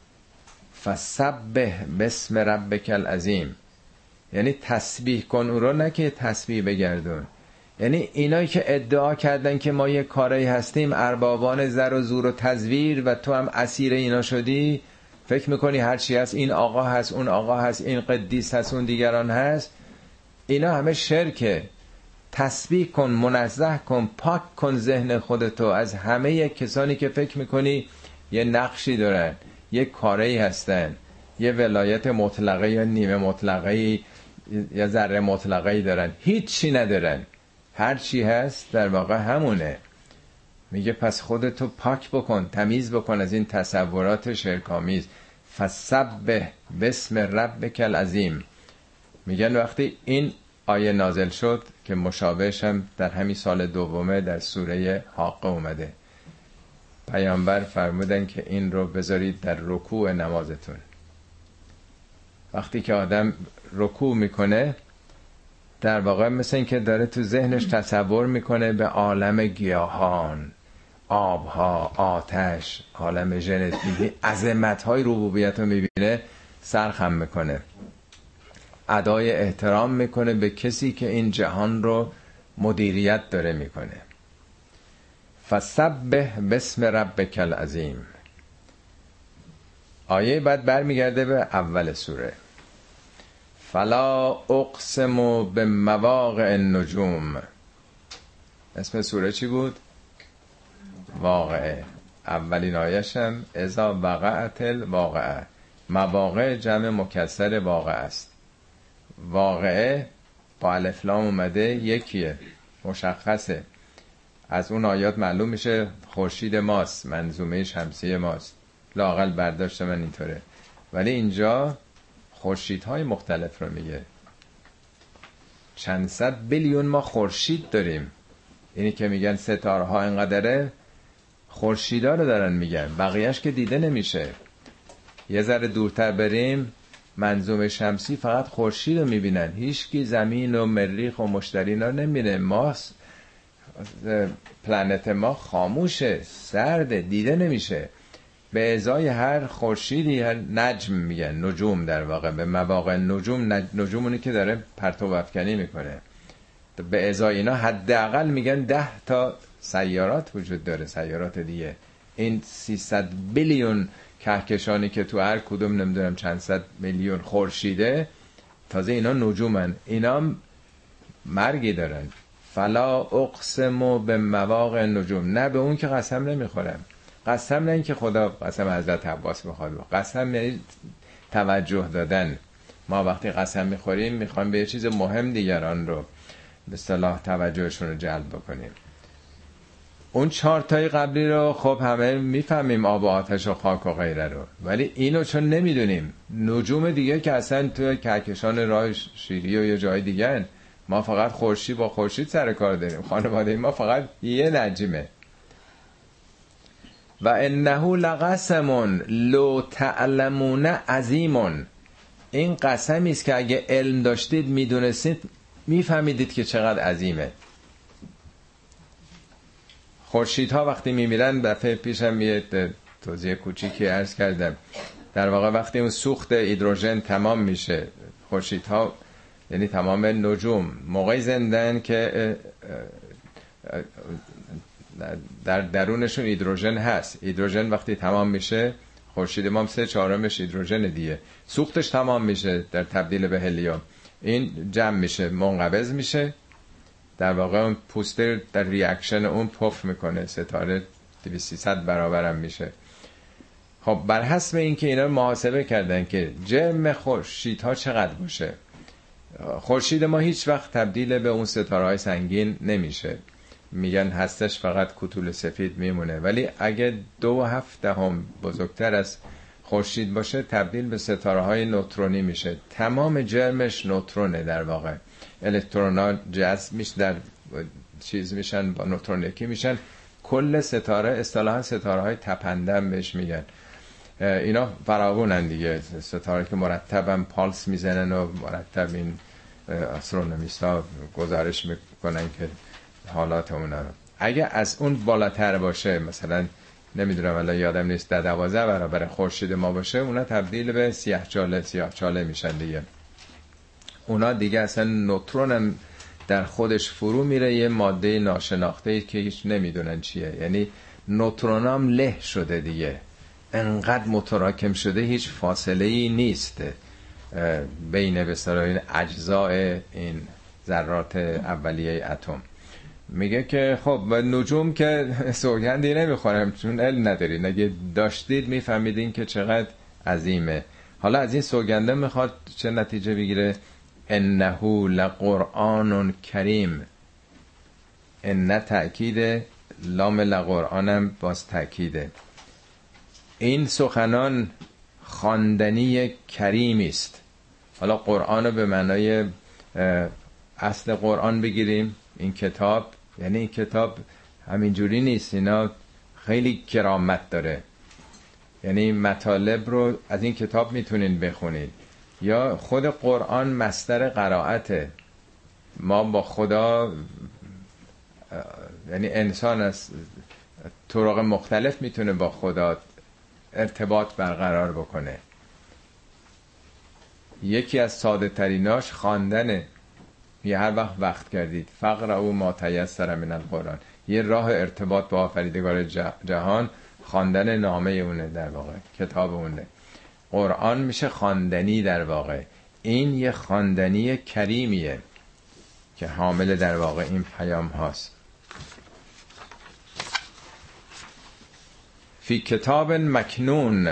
فسبح باسم ربک العظیم، یعنی تسبیح کن او رو، نه که تسبیح بگردون. یعنی اینایی که ادعا کردن که ما یه کاری هستیم، اربابان زر و زور و تزویر، و تو هم اسیر اینا شدی، فکر میکنی هرچی هست، این آقا هست، اون آقا هست، این قدیس هست، اون دیگران هست، اینا همه شرکه. تسبیح کن، منزه کن، پاک کن ذهن خودتو از همه کسانی که فکر میکنی یه نقشی دارن، یه کاری هستن، یه ولایت مطلقه یا نیمه مطلقه یا ذره مطلقه دارن. هیچی ندارن، هر چی هست در واقع همونه. میگه پس خودتو پاک بکن، تمیز بکن از این تصورات شرک‌آمیز. فسبح باسم ربک العظیم. میگن وقتی این آیه نازل شد که مشابهش هم در همین سال دومه در سوره حاقه اومده. پیامبر فرمودن که این رو بذارید در رکوع نمازتون. وقتی که آدم رکوع میکنه در واقع مثل این که داره تو ذهنش تصور میکنه به عالم گیاهان، آبها، آتش، عالم ژنتیکی، عظمت‌های ربوبیت رو میبینه، سرخم میکنه، ادای احترام میکنه به کسی که این جهان رو مدیریت داره میکنه. فسبح باسم ربک العظیم. آیه بعد برمیگرده به اول سوره. فلا اقسم بمواقع النجوم. اسم سوره چی بود؟ واقعه. اولین آیه‌ش هم اذا وقعت الواقعه. مواقع جمع مکسر واقعه است. واقعه با الف لام اومده، یکیه، مشخصه. از اون آیات معلوم میشه خورشید ماست، منظومه شمسی ماست، لااقل برداشت من اینطوره. ولی اینجا خورشیدهای مختلف رو میگه. چند صد بیلیون ما خورشید داریم. اینی که میگن ستاره ها اینقدره، خورشیدا رو دارن میگن، بقیهش که دیده نمیشه. یه ذره دورتر بریم منظومه شمسی فقط خورشید رو میبینن، هیچکی زمین و مریخ و مشتری رو نمیبینه. ما پلنت ما خاموشه، سرده، دیده نمیشه. به ازای هر خورشیدی هر نجم میگن، نجوم در واقع، به مواقع نجوم، نجومونی که داره پرتو افکنی میکنه. به ازای اینا حداقل میگن 10 تا سیارات وجود داره، سیارات دیگه. این 300 بیلیون کهکشانی که تو هر کدوم نمیدونم چند صد میلیون خورشیده، تازه اینا نجومن، اینا مرگی دارن. فلا اقسم به مواقع نجوم. نه به اون که قسم نمیخورم. قسم نه این که خدا قسم حضرت عباس بخواد، قسم یعنی توجه دادن. ما وقتی قسم میخوریم میخوایم به یه چیز مهم دیگران رو به اصطلاح توجهشون رو جلب بکنیم. اون 4 تای قبلی رو خب همه میفهمیم، آب و آتش و خاک و غیره رو، ولی اینو چون نمیدونیم، نجوم دیگه که اصلا تو کهکشان راه شیری و یه جای دیگه هن. ما فقط خورشید با خورشید سر کار داریم، خانواده ما فقط یه نجمه. و انه لقسم لو تعلمون عظیم. این قسمی است که اگه علم داشتید میدونستید میفهمیدید که چقدر عظیمه. خورشیدها وقتی میمیرن، دفعه پیشم یه توضیح کوچیکی عرض کردم، در واقع وقتی اون سوخت هیدروژن تمام میشه، خورشیدها یعنی تمام نجوم موقعی زندن که در درونشون هیدروژن هست. هیدروژن وقتی تمام میشه، خورشید ما 3/4 هیدروژن دیگه، سوختش تمام میشه در تبدیل به هلیوم، این جمع میشه، منقبض میشه، در واقع اون پوستر در ریاکشن اون پف میکنه، ستاره 200-300 برابرم میشه. خب بر حسب این که اینا محاسبه کردن که جرم خورشیدها چقدر باشه. خورشید ما هیچ وقت تبدیل به اون ستاره‌های سنگین نمیشه، میگن هستش فقط کتول سفید میمونه، ولی اگه 2/7 بزرگتر از خورشید باشه تبدیل به ستاره‌های نوترونی میشه. تمام جرمش نوترونه، در واقع الکترونا جذب میشه، در چیز میشن، با نوترون یکی میشن. کل ستاره اصطلاحاً ستاره‌های تپنده بهش میگن. اینا فراوونن دیگه، ستاره که مرتباً پالس میزنن و مرتب این آسترونومیستا گزارش میکنن که حالات اونا رو. اگه از اون بالاتر باشه، مثلا نمیدونم الان یادم نیست، 12 برابر خورشید ما باشه، اونا تبدیل به سیاه‌چاله میشن دیگه. اونا دیگه اصلا نوترون هم در خودش فرو میره، یه ماده ناشناخته که هیچ نمیدونن چیه، یعنی نوترون هم له شده دیگه، انقدر متراکم شده هیچ فاصله ای نیست بین بسیار اجزاء این ذرات اولیه اتم. میگه که خب نجوم که سوگندی نمیخورم چون علم ندارید، اگه داشتید میفهمیدین که چقدر عظیمه. حالا از این سوگنده میخواد چه نتیجه بگیره؟ انه لقرآن کریم. ان تأکید، لام لقرآنم باز تأکیده. این سخنان خواندنی کریمی است. حالا قرآن به معنای اصل قرآن بگیریم، این کتاب، یعنی این کتاب همینجوری نیست، اینا خیلی کرامت داره. یعنی مطالب رو از این کتاب میتونین بخونید. یا خود قرآن مصدر قرائته. ما با خدا، یعنی انسان از طرق مختلف میتونه با خدا ارتباط برقرار بکنه. یکی از ساده تریناش خواندنه. یه هر وقت کردید فقرأوا ما تیسر من القرآن، یه راه ارتباط با آفریدگار جهان خواندن نامه اونه، در واقع کتاب اونه. قرآن میشه خواندنی در واقع. این یه خواندنی کریمیه که حامل در واقع این پیام هاست. فی کتاب مکنون.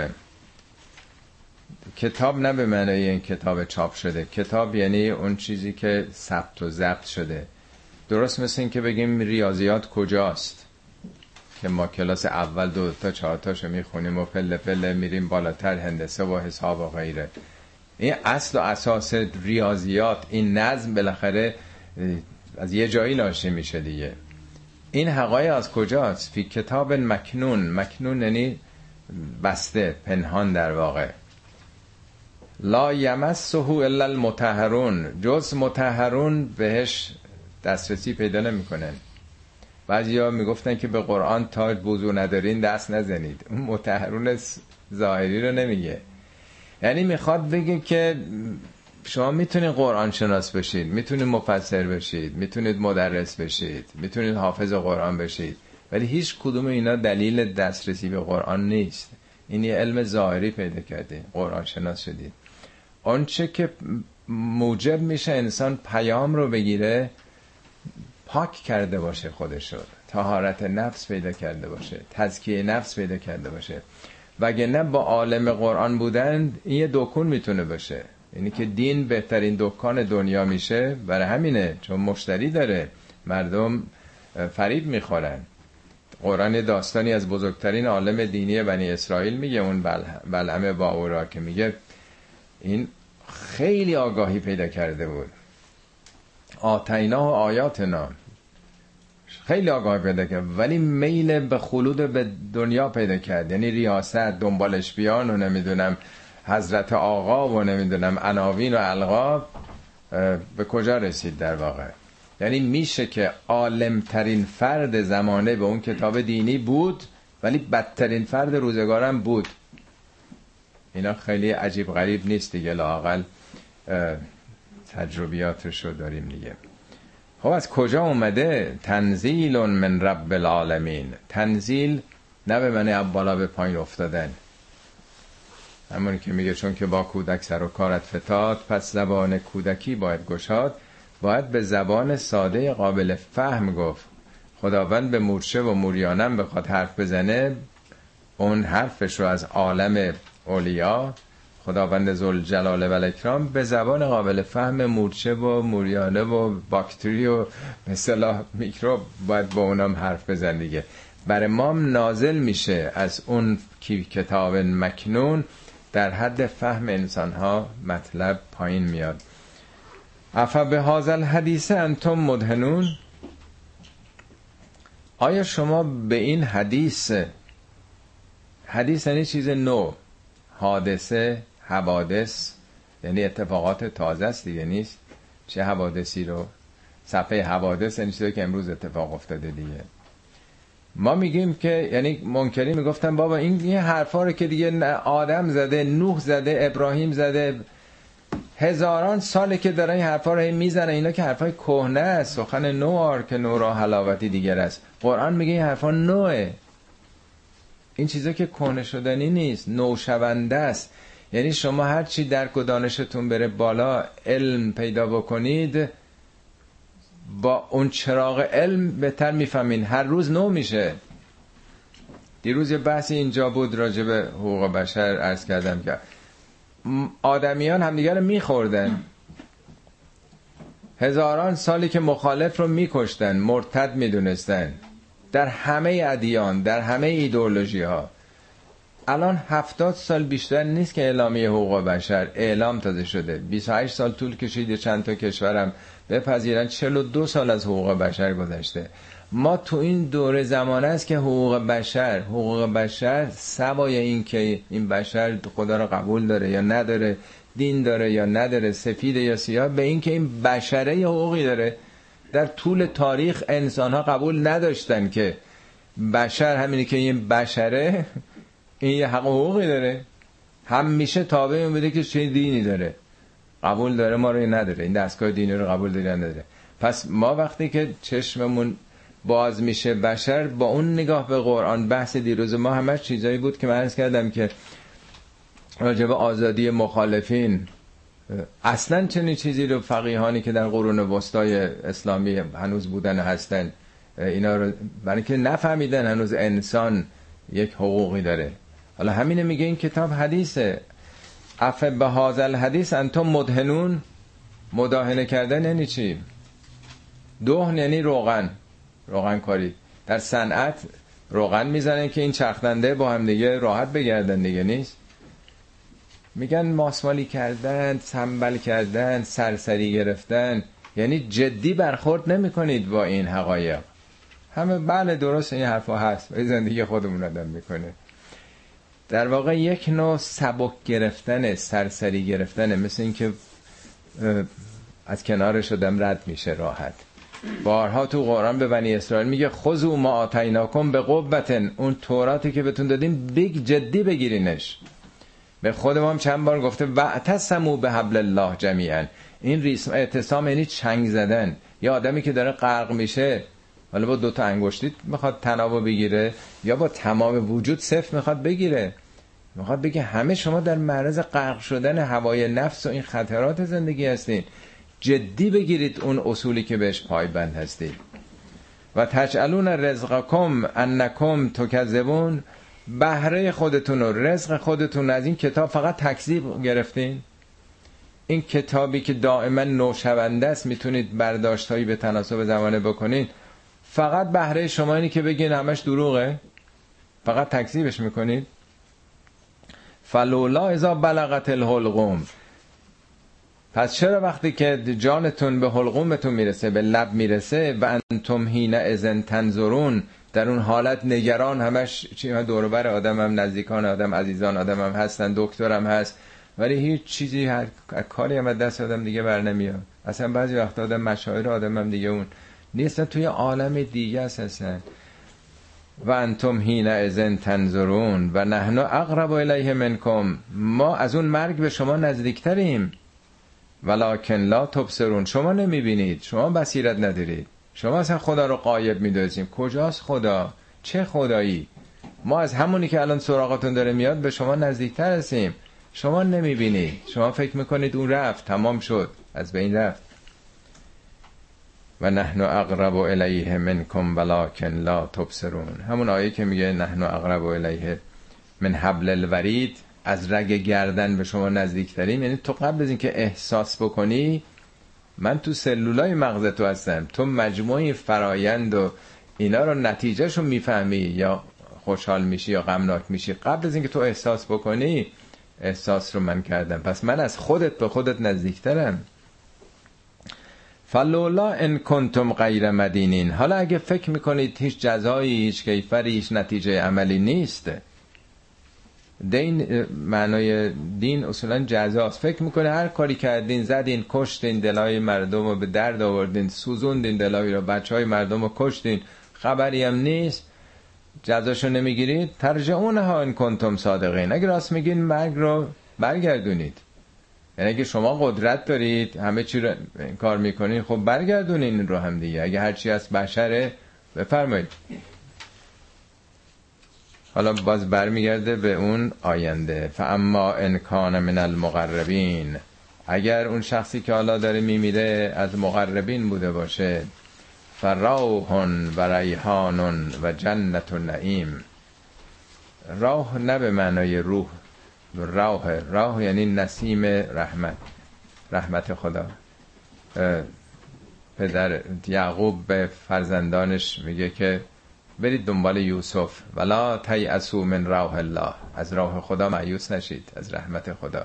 کتاب نه به معنای این کتاب چاپ شده. کتاب یعنی اون چیزی که ثبت و ضبط شده. درست مثل این که بگیم ریاضیات کجاست، که ما کلاس اول 2 تا 4 تاشو میخونیم و پله پله میریم بالاتر، هندسه و حساب و غیره. این اصل و اساس ریاضیات، این نظم بالاخره از یه جایی ناشی میشه دیگه. این حقایق از کجاست؟ فی کتاب مکنون. مکنون یعنی بسته، پنهان در واقع. لا یمسه الا المطهرون. جز مطهرون بهش دسترسی پیدا نمیکنن. بعضیا میگفتن که به قرآن تا وضو ندارین دست نزنید. اون مطهرون ظاهری رو نمیگه. یعنی میخواد بگه که شما میتونید قرآن شناس بشید، میتونید مفسر بشید، میتونید مدرس بشید، میتونید حافظ قرآن بشید، ولی هیچ کدوم اینا دلیل دسترسی به قرآن نیست. این یه علم ظاهری پیدا کرده، قرآن شناس شدید. آنچه که موجب میشه انسان پیام رو بگیره، پاک کرده باشه خودشو، طهارت نفس پیدا کرده باشه، تزکیه نفس پیدا کرده باشه. وگرنه با عالم قرآن بودن این یه دکون میتونه باشه. یعنی که دین بهترین دکان دنیا میشه، برای همینه، چون مشتری داره، مردم فریب میخورن. قرآن داستانی از بزرگترین عالم دینی بنی اسرائیل میگه، اون بلعم باورا، که میگه این خیلی آگاهی پیدا کرده بود. آتینا و آیاتنا، خیلی آگاهی پیدا کرد، ولی میل به خلود به دنیا پیدا کرد. یعنی ریاست، دنبالش بیان و نمیدونم حضرت آقا و نمیدونم عناوین و القاب، به کجا رسید در واقع؟ یعنی میشه که عالمترین فرد زمانه به اون کتاب دینی بود، ولی بدترین فرد روزگارم بود. اینا خیلی عجیب غریب نیست دیگه، لااقل تجربیاتشو داریم دیگه. خب از کجا اومده؟ تنزیل من رب العالمین. تنزیل نه به معنی از بالا به پایین افتادن، همونی که میگه چون که با کودک سر و کارت فتاد، پس زبان کودکی باید گشاد. باید به زبان ساده قابل فهم گفت. خداوند به مورچه و موریانم بخواد حرف بزنه، اون حرفش رو از عالم اولیا خداوند ذوالجلال و الاکرام به زبان قابل فهم مورچه و موریانه و باکتری و به اصطلاح میکروب باید با اونام حرف بزن دیگه. برای ما نازل میشه از اون کتاب مکنون، در حد فهم انسانها مطلب پایین میاد. افا به هذا الحدیث انتم مدهنون. آیا شما به این حدیث یعنی چیز نو، حادثه، حوادث یعنی اتفاقات تازه است دیگه، نیست چه حوادثی رو، صفحه حوادث یعنی چیزی که امروز اتفاق افتاده دیگه. ما میگیم که، یعنی منکری میگفتن بابا این یه حرفا رو که دیگه آدم زده، نوح زده، ابراهیم زده، هزاران ساله که دارن این حرفا رو میزنه، اینا که حرفای کهنه است، سخن نو که نو را حلاوتی دیگر است. قرآن میگه این حرفا نوئه، این چیزا که کهنه شدنی نیست، نو شونده است. یعنی شما هر چی درک و دانشتون بره بالا، علم پیدا بکنید، با اون چراغ علم بهتر میفهمین، هر روز نو میشه. دیروز یه بحثی اینجا بود راجع به حقوق بشر، عرض کردم که آدمیان همدیگر رو میخوردن، هزاران سالی که مخالف رو میکشتن، مرتد میدونستن، در همه ادیان، در همه ایدئولوژی ها. الان 70 سال بیشتر نیست که اعلامیه حقوق بشر اعلام تازه شده. 28 سال طول کشید چند تا کشورم بپذیرن. 42 سال از حقوق بشر گذشته. ما تو این دوره زمانه است که حقوق بشر سوای این که این بشر خدا رو قبول داره یا نداره، دین داره یا نداره، سفید یا سیاه، به این که این بشره یه حقوقی داره. در طول تاریخ انسان ها قبول نداشتن که بشر همینی که این بشره این یه حق حقوقی داره. همیشه تابع این بوده که چه دینی داره، قبول داره ما رو نداره، این دستگاه دینی رو قبول داره نداره. پس ما وقتی که چشممون باز میشه بشر با اون نگاه به قرآن، بحث دیروز ما همش چیزایی بود که من عرض کردم که راجع به آزادی مخالفین، اصلا چنین چیزی رو فقیهانی که در قرون وسطای اسلامی هنوز بودن هستن اینا رو برای که نفهمیدن هنوز انسان یک حقوقی داره. حالا همینه میگه این کتاب حدیثه. اف به هذا حدیث انتم مدهنون. مداهنه کردن یعنی چی؟ دهن یعنی روغن کاری. در صنعت روغن میزنن که این چرخنده با هم دیگه راحت بگردن دیگه، نیست؟ میگن ماسمالی کردن، سنبل کردن، سرسری گرفتن، یعنی جدی برخورد نمی کنید با این حقایق. همه بله درست این حرفا هست و زندگی خودمون آدم میکنه. در واقع یک نوع سبک گرفتن، سرسری گرفتن، مثل این که از کنارش آدم رد میشه راحت. بارها تو قرآن به بنی اسرائیل میگه خذوا ما آتیناکم بقوة، اون توراتی که بهتون دادیم جدی بگیرینش. به خودم هم چند بار گفته واعتصموا بحبل الله جمیعا. این اعتصام یعنی چنگ زدن. یا آدمی که داره غرق میشه، حالا با 2 تا انگشتی میخواد تنابو بگیره یا با تمام وجود صفر میخواد بگیره، میخواد بگه همه شما در معرض غرق شدن هوای نفس و این خطرات زندگی هستین، جدی بگیرید اون اصولی که بهش پایبند هستید. و تجعلون رزقکم انکم تکذبون. بهره خودتون و رزق خودتون از این کتاب فقط تکذیب گرفتین. این کتابی که دائما نوشونده است، میتونید برداشتایی به تناسب زمانه بکنین، فقط بهره شما اینی که بگین همش دروغه، فقط تکذیبش میکنید. فلولا اذا بلغت الحلقوم. پس چرا وقتی که جانتون به حلقومتون میرسه، به لب میرسه، و انتم حین اذن تنظرون، در اون حالت نگران، همش چی دور و بر آدم هم نزدیکان آدم عزیزان آدم هم هستن، دکترم هست، ولی هیچ چیزی کاری هم دست آدم دیگه بر نمیاد. اصلا بعضی وقت آدم مشاعر آدم هم دیگه اون نیستن، توی عالم دیگه هستن. و انتم حین اذن تنظرون و نحن اقرب الیه منکم. ما از اون مرگ به شما نزدیکتریم. ولکن لا تبصرون. شما نمیبینید، شما بصیرت ندارید، شما اصلا خدا رو غایب میدونید. کجاست خدا؟ چه خدایی؟ ما از همونی که الان سراغتون داره میاد به شما نزدیکتر هستیم، شما نمیبینید. شما فکر میکنید اون رفت، تمام شد، از بین رفت. و نحن اقرب الیه منکم ولکن لا تبصرون. همون آیه که میگه نحن اقرب الیه من حبل الورید، از رگ گردن به شما نزدیکتریم. یعنی تو قبل از اینکه احساس بکنی من تو سلولای مغز تو هستم، تو مجموعه فرایند و اینا رو نتیجهشو میفهمی، یا خوشحال میشی یا غمناک میشی. قبل از اینکه تو احساس بکنی احساس رو من کردم، پس من از خودت به خودت نزدیکترم. فلولا ان کنتم غیر مدینین. حالا اگه فکر میکنید هیچ جزایی، هیچ کیفری، هیچ نتیجه عملی نیست، دین معنای دین اصولا جزاست. فکر میکنه هر کاری کردین، زدین، کشتین، دلای مردم رو به درد آوردین، سوزوندین دلای رو، بچهای مردم رو کشتین، خبری هم نیست، جزاشو نمیگیرید. ترجعونها ان کنتم صادقین. اگه راست میگین مرگ رو برگردونید. یعنی اگه شما قدرت دارید همه چی رو کار میکنین، خب برگردونین رو هم دیگه. اگه هر چی از بشره بفرمایید. حالا باز برمیگرده به اون آینده. فاما ان کان من المقربین. اگر اون شخصی که حالا داره میمیره از مقربین بوده باشه، فروح و ریحان و جنت النعیم. روح نه به معنای روح، روح یعنی نسیم رحمت خدا. پدر یعقوب به فرزندانش میگه که برید دنبال یوسف. ولا تیأسوا من روح الله، از راه خدا مایوس نشید، از رحمت خدا.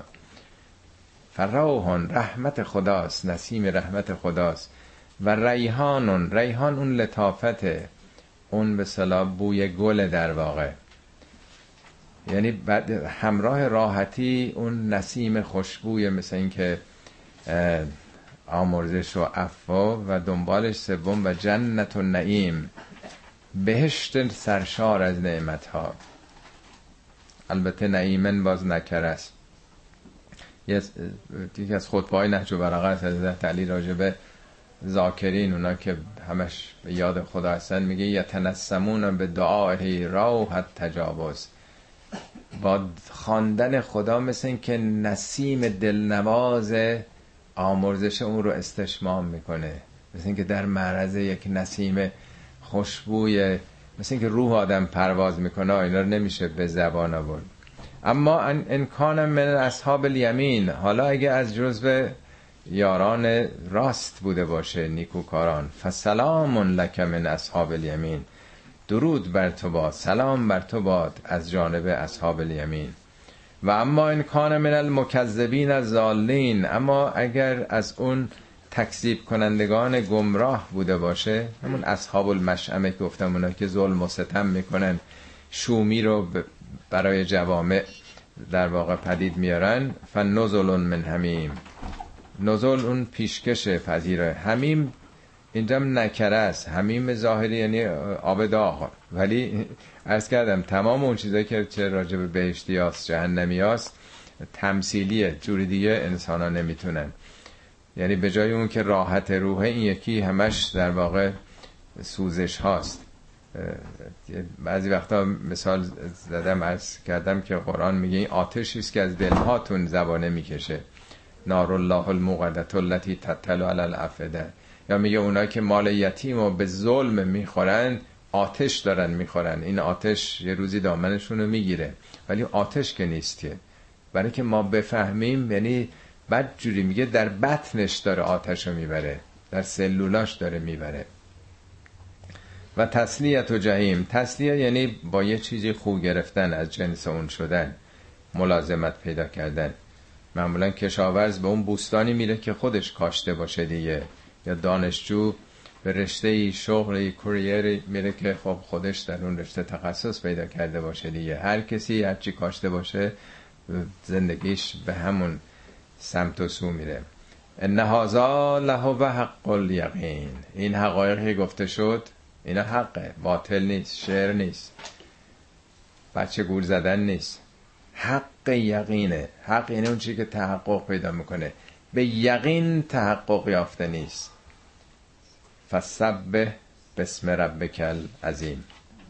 فروح رحمت خداست، نسیم رحمت خداست. و ریحان، ریحان اون لطافته، اون به اصطلاح بوی گل در واقع، یعنی بعد همراه راحتی اون نسیم خوشبوی، مثل این که آمرزش و عفو و دنبالش سوم و جنت و نعیم، بهشت سرشار از نعمتها. البته نعیمن باز نکره است. یکی از خطبه‌های نهج البلاغه است حضرت علی راجبه ذاکرین، اونا که همش به یاد خدا هستن، میگه یتنسمون به دعای روح تجاوز، با خواندن خدا مثل این که نسیم دلنواز آمرزش اون رو استشمام میکنه، مثل این که در معرض یک نسیم خوشبوی، مثل این که روح آدم پرواز میکنه. اینا رو نمیشه به زبان آورد. اما ان کان من اصحاب الیمین، حالا اگه از جزو یاران راست بوده باشه، نیکوکاران، فسلام لک من اصحاب الیمین، درود بر تو باد، سلام بر تو باد از جانب اصحاب الیمین. و اما ان کان من المکذبین الضالین، اما اگر از اون تکذیب کنندگان گمراه بوده باشه، همون اصحاب المشأمه که گفتم، اونا که ظلم و ستم میکنن، شومی رو برای جوامع در واقع پدید میارن، فنزل من حمیم، نزل اون پیشکش پذیره. حمیم اینجا نکره است، حمیم ظاهری یعنی آب داغ، ولی عرض کردم تمام اون چیزایی که چه راجع به بهشتی هاست جهنمی هاست تمثیلیه، جوری دیگه انسان ها نمیتونن. یعنی به جای اون که راحت روحه، این یکی همش در واقع سوزش هاست. بعضی وقتا مثال زدم، عرض کردم که قرآن میگه این آتشی است که از دلهاتون زبانه میکشه، نار الله الموقدة التي تطلع علی الافئده. یا میگه اونا که مال یتیم و به ظلم میخورن، آتش دارن میخورن، این آتش یه روزی دامنشون رو میگیره، ولی آتش که نیست که. برای که ما بفهمیم، یعنی بعد جوری میگه در بطنش داره آتش رو میبره، در سلولاش داره میبره. و تسلیت و جهیم، تسلیه یعنی با یه چیزی خو گرفتن، از جنس اون شدن، ملازمت پیدا کردن. معمولا کشاورز به اون بوستانی میره که خودش کاشته باشه دیگه، یا دانشجو به رشته شغل کوریری میره که خب خودش در اون رشته تخصص پیدا کرده باشه دیگه. هر کسی هر چی کاشته باشه زندگیش به همون سمت و سو میره. ان هذا لهو حق الیقین، این حقایقی گفته شد اینا حقه، باطل نیست، شعر نیست، بچه گول زدن نیست، حق یقینه. حق یعنی اون چیزی که تحقق پیدا میکنه، به یقین تحقق یافته نیست. فسبح بسم ربک العظیم.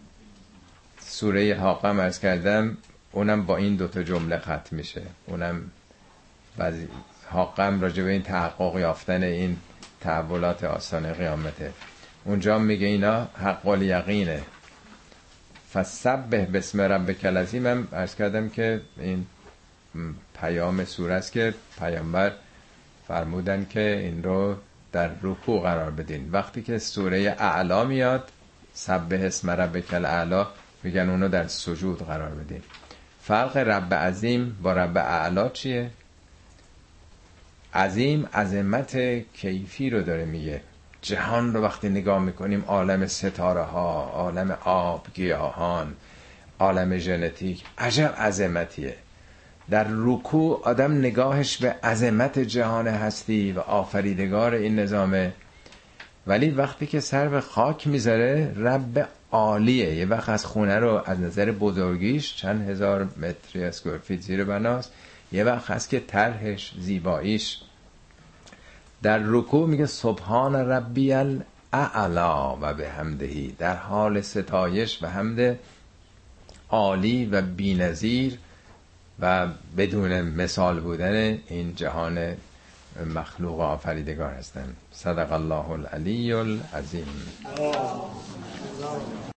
سوره حاقه عرض کردم، اونم با این دوتا جمله ختم میشه. اونم بعضی حاقه راجع به این تحقق یافتن این تحولات آستانه قیامته. اونجا میگه اینا حق الیقینه. فسبح بسم ربک العظیم هم عرض کردم که این پیام سوره است که پیامبر فرمودن که این رو در رکوع قرار بدین. وقتی که سوره اعلا میاد، سبح اسم ربک الاعلی، میگن اونو در سجود قرار بدین. فرق رب عظیم با رب اعلا چیه؟ عظیم عظمت کیفی رو داره میگه. جهان رو وقتی نگاه میکنیم، عالم ستاره ها، عالم آب، گیاهان، عالم ژنتیک، عجب عظمتیه. در رکوع آدم نگاهش به عظمت جهان هستی و آفریدگار این نظامه، ولی وقتی که سر به خاک میذاره، رب عالیه. یه وقت از خونه رو از نظر بزرگیش چند هزار متر اسکوئر فیت زیر بناست، یه وقت هست که طرحش، زیباییش. در رکوع میگه سبحان ربی الاعلی و بحمدهی، در حال ستایش و حمد عالی و بی‌نظیر و بدون مثال بودن این جهان مخلوق و آفریدگار هستند. صدق الله العلی العظیم.